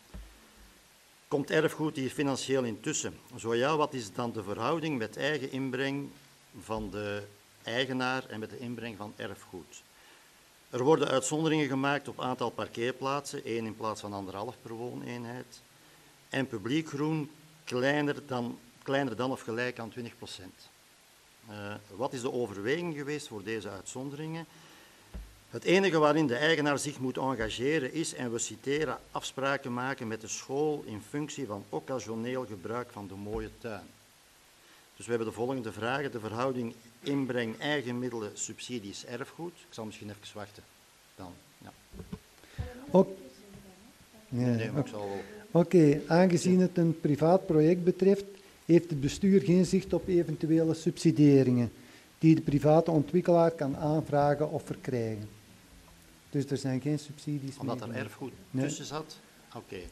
Komt erfgoed hier financieel intussen? Zo ja, wat is dan de verhouding met eigen inbreng van de eigenaar en met de inbreng van erfgoed? Er worden uitzonderingen gemaakt op aantal parkeerplaatsen, één in plaats van anderhalf per wooneenheid. En publiek groen kleiner dan, kleiner dan of gelijk aan twintig procent. Uh, wat is de overweging geweest voor deze uitzonderingen? Het enige waarin de eigenaar zich moet engageren is, en we citeren, afspraken maken met de school in functie van occasioneel gebruik van de mooie tuin. Dus we hebben de volgende vragen. De verhouding inbreng eigen middelen, subsidies, erfgoed. Ik zal misschien even wachten. Dan, ja. Oké, nee, nee, okay. wel... okay. Aangezien het een privaat project betreft, heeft het bestuur geen zicht op eventuele subsidieringen die de private ontwikkelaar kan aanvragen of verkrijgen. Dus er zijn geen subsidies Omdat meer. er erfgoed nee. tussen zat? Oké. Okay.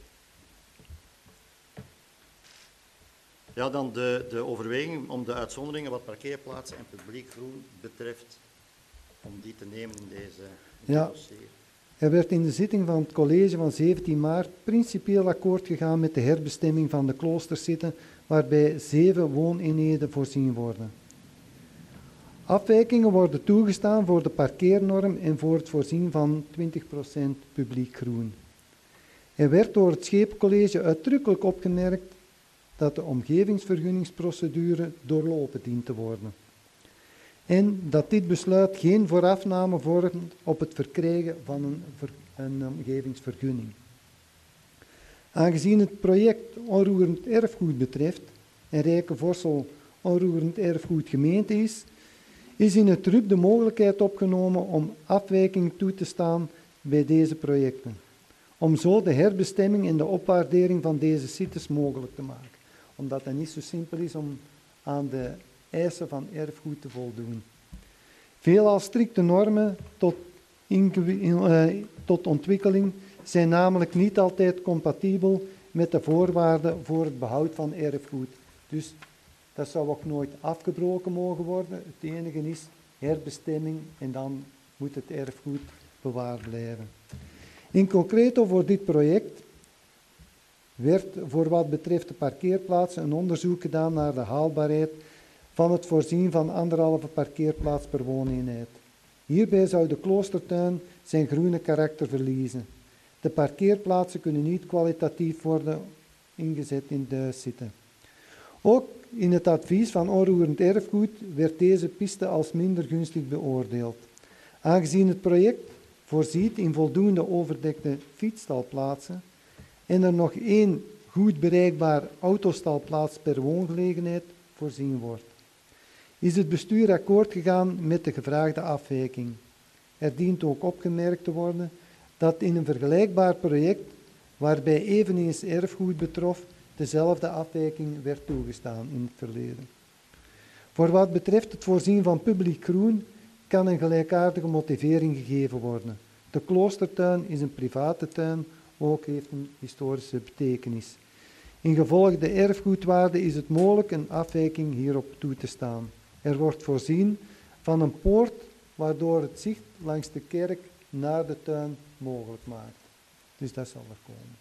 Ja, dan de, de overweging om de uitzonderingen wat parkeerplaatsen en publiek groen betreft, om die te nemen in deze in ja. dossier. Er werd in de zitting van het college van zeventien maart principieel akkoord gegaan met de herbestemming van de kloosterzitten, waarbij zeven wooneenheden voorzien worden. Afwijkingen worden toegestaan voor de parkeernorm en voor het voorzien van twintig procent publiek groen. Er werd door het Scheepcollege uitdrukkelijk opgemerkt dat de omgevingsvergunningsprocedure doorlopen dient te worden. En dat dit besluit geen voorafname vormt op het verkrijgen van een, ver, een omgevingsvergunning. Aangezien het project onroerend erfgoed betreft en Rijkenvorsel onroerend erfgoed gemeente is, is in het R U P de mogelijkheid opgenomen om afwijking toe te staan bij deze projecten. Om zo de herbestemming en de opwaardering van deze sites mogelijk te maken. Omdat het niet zo simpel is om aan de eisen van erfgoed te voldoen. Veelal strikte normen tot, uh, tot ontwikkeling zijn namelijk niet altijd compatibel met de voorwaarden voor het behoud van erfgoed. Dus dat zou ook nooit afgebroken mogen worden. Het enige is herbestemming en dan moet het erfgoed bewaard blijven. In concreto voor dit project werd voor wat betreft de parkeerplaatsen een onderzoek gedaan naar de haalbaarheid van het voorzien van anderhalve parkeerplaats per wooneenheid. Hierbij zou de kloostertuin zijn groene karakter verliezen. De parkeerplaatsen kunnen niet kwalitatief worden ingezet in de zitten. Ook in het advies van onroerend erfgoed werd deze piste als minder gunstig beoordeeld. Aangezien het project voorziet in voldoende overdekte fietsstalplaatsen en er nog één goed bereikbaar autostalplaats per woongelegenheid voorzien wordt. Is het bestuur akkoord gegaan met de gevraagde afwijking? Er dient ook opgemerkt te worden dat in een vergelijkbaar project, waarbij eveneens erfgoed betrof, dezelfde afwijking werd toegestaan in het verleden. Voor wat betreft het voorzien van publiek groen kan een gelijkaardige motivering gegeven worden. De kloostertuin is een private tuin, ook heeft een historische betekenis. In gevolg de erfgoedwaarde is het mogelijk een afwijking hierop toe te staan. Er wordt voorzien van een poort waardoor het zicht langs de kerk naar de tuin mogelijk maakt. Dus dat zal er komen.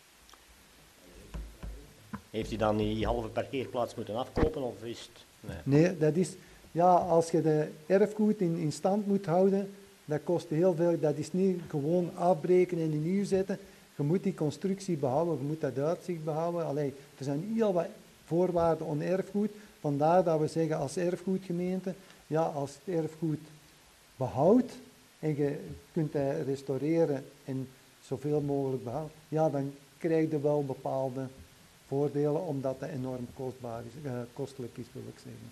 Heeft u dan die halve parkeerplaats moeten afkopen of is het... Nee, nee dat is... Ja, als je de erfgoed in, in stand moet houden, dat kost heel veel. Dat is niet gewoon afbreken en nieuw zetten. Je moet die constructie behouden, je moet dat uitzicht behouden. Allee, er zijn heel wat voorwaarden aan erfgoed. Vandaar dat we zeggen als erfgoedgemeente, ja, als het erfgoed behoudt en je kunt het restaureren en zoveel mogelijk behouden, ja, dan krijg je wel bepaalde voordelen, omdat het enorm kostbaar is, uh, kostelijk is, wil ik zeggen.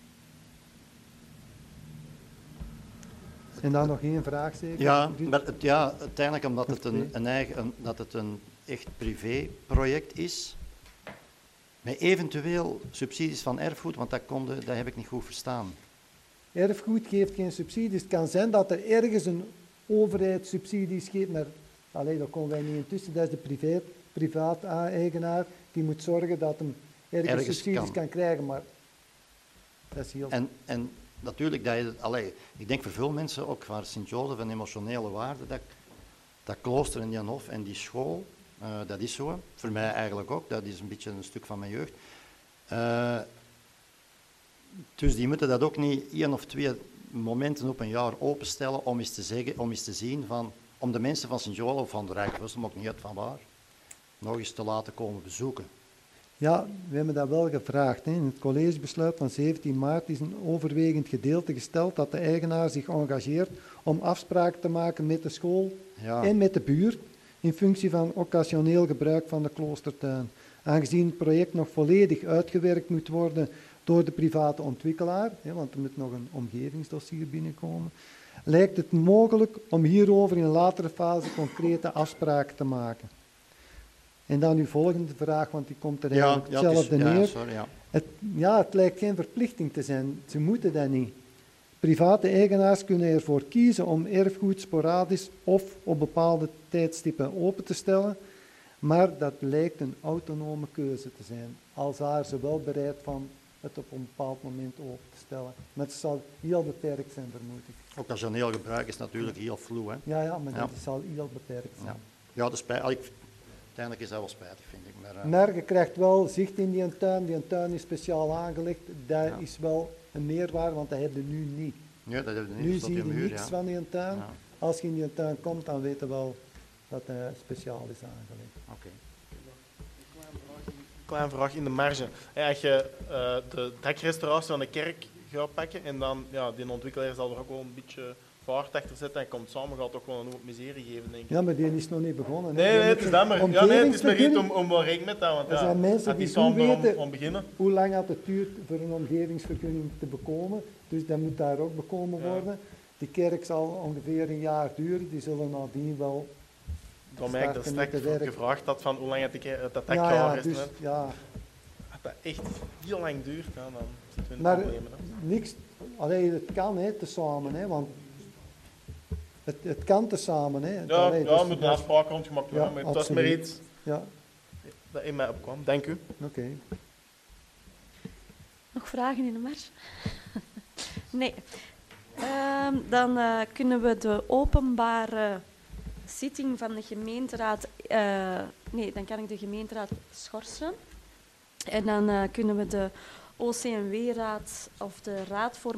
En dan nog één vraag zeker? Ja, maar het, ja uiteindelijk omdat het een, een eigen, een, dat het een echt privéproject is, met eventueel subsidies van erfgoed, want dat, kon de, dat heb ik niet goed verstaan. Erfgoed geeft geen subsidies. Het kan zijn dat er ergens een overheid subsidies geeft, maar allee, daar komen wij niet intussen. Dat is de privé, privaat-eigenaar die moet zorgen dat hem ergens, ergens subsidies kan. kan krijgen, maar dat is heel... En, en natuurlijk, dat je, allee, ik denk voor veel mensen, ook waar Sint-Jozef een emotionele waarde, dat, dat klooster en die hof en die school, uh, dat is zo. Voor mij eigenlijk ook, dat is een beetje een stuk van mijn jeugd. Uh, dus die moeten dat ook niet één of twee momenten op een jaar openstellen om eens te zeggen, om eens te zien van, om de mensen van Sint-Jozef of van de Rijkswussel, maar ook niet uit van waar, nog eens te laten komen bezoeken. Ja, we hebben dat wel gevraagd. Hè. In het collegebesluit van zeventien maart is een overwegend gedeelte gesteld dat de eigenaar zich engageert om afspraken te maken met de school ja. en met de buurt in functie van occasioneel gebruik van de kloostertuin. Aangezien het project nog volledig uitgewerkt moet worden door de private ontwikkelaar, hè, want er moet nog een omgevingsdossier binnenkomen, lijkt het mogelijk om hierover in een latere fase concrete afspraken te maken. En dan uw volgende vraag, want die komt er eigenlijk ja, hetzelfde ja, het is, neer. Ja, sorry, ja. Het, ja, het lijkt geen verplichting te zijn. Ze moeten dat niet. Private eigenaars kunnen ervoor kiezen om erfgoed sporadisch of op bepaalde tijdstippen open te stellen, maar dat lijkt een autonome keuze te zijn. Al zijn ze wel bereid van het op een bepaald moment open te stellen. Maar het zal heel beperkt zijn, vermoed ik. Occasioneel gebruik is natuurlijk heel vloe, hè? Ja, ja, maar ja. dat zal heel beperkt zijn. Ja, ja de spijt, ik, uiteindelijk is dat wel spijtig, vind ik. Maar, uh... maar je krijgt wel zicht in die tuin. Die tuin is speciaal aangelegd. Dat ja. is wel een meerwaarde, want dat heb je nu niet. Ja, dat heb je niet. Nu zie je muur, niks ja. van die tuin. Ja. Als je in die tuin komt, dan weet je wel dat hij speciaal is aangelegd. Oké. Okay. Kleine vraag in de marge. Als je uh, de dakrestauratie van de kerk gaat pakken en dan, ja, die ontwikkelaar zal er ook wel een beetje vaart achter zetten en komt samen, gaat ook wel een hoop miserie geven, denk ik. Ja, maar die is nog niet begonnen. Nee, nee, het is dat maar. Ja, nee, het is maar iets om, om wel rekening mee te houden. Er ja, zijn mensen die goed weten om, om hoe lang het duurt voor een omgevingsvergunning te bekomen. Dus dat moet daar ook bekomen worden. Ja. Die kerk zal ongeveer een jaar duren. Die zullen nadien wel... Toen mij dat straks gevraagd had van hoe lang het dat dat ja, jaar ja, is. Dus, ja. Als dat echt heel lang duurt, ja, dan zitten we in maar problemen. Niks, allee, het kan hè, tezamen, hè, want het, het kan tezamen. Hè. Ja, allee, ja dus, met een afspraak rondgemaakt, ja, maar dat is maar iets ja. dat in mij opkwam. Dank u. Oké. Okay. Nog vragen in de mars? Nee. Um, dan uh, kunnen we de openbare zitting van de gemeenteraad... Uh, nee, dan kan ik de gemeenteraad schorsen. En dan uh, kunnen we de O C M W-raad of de raad voor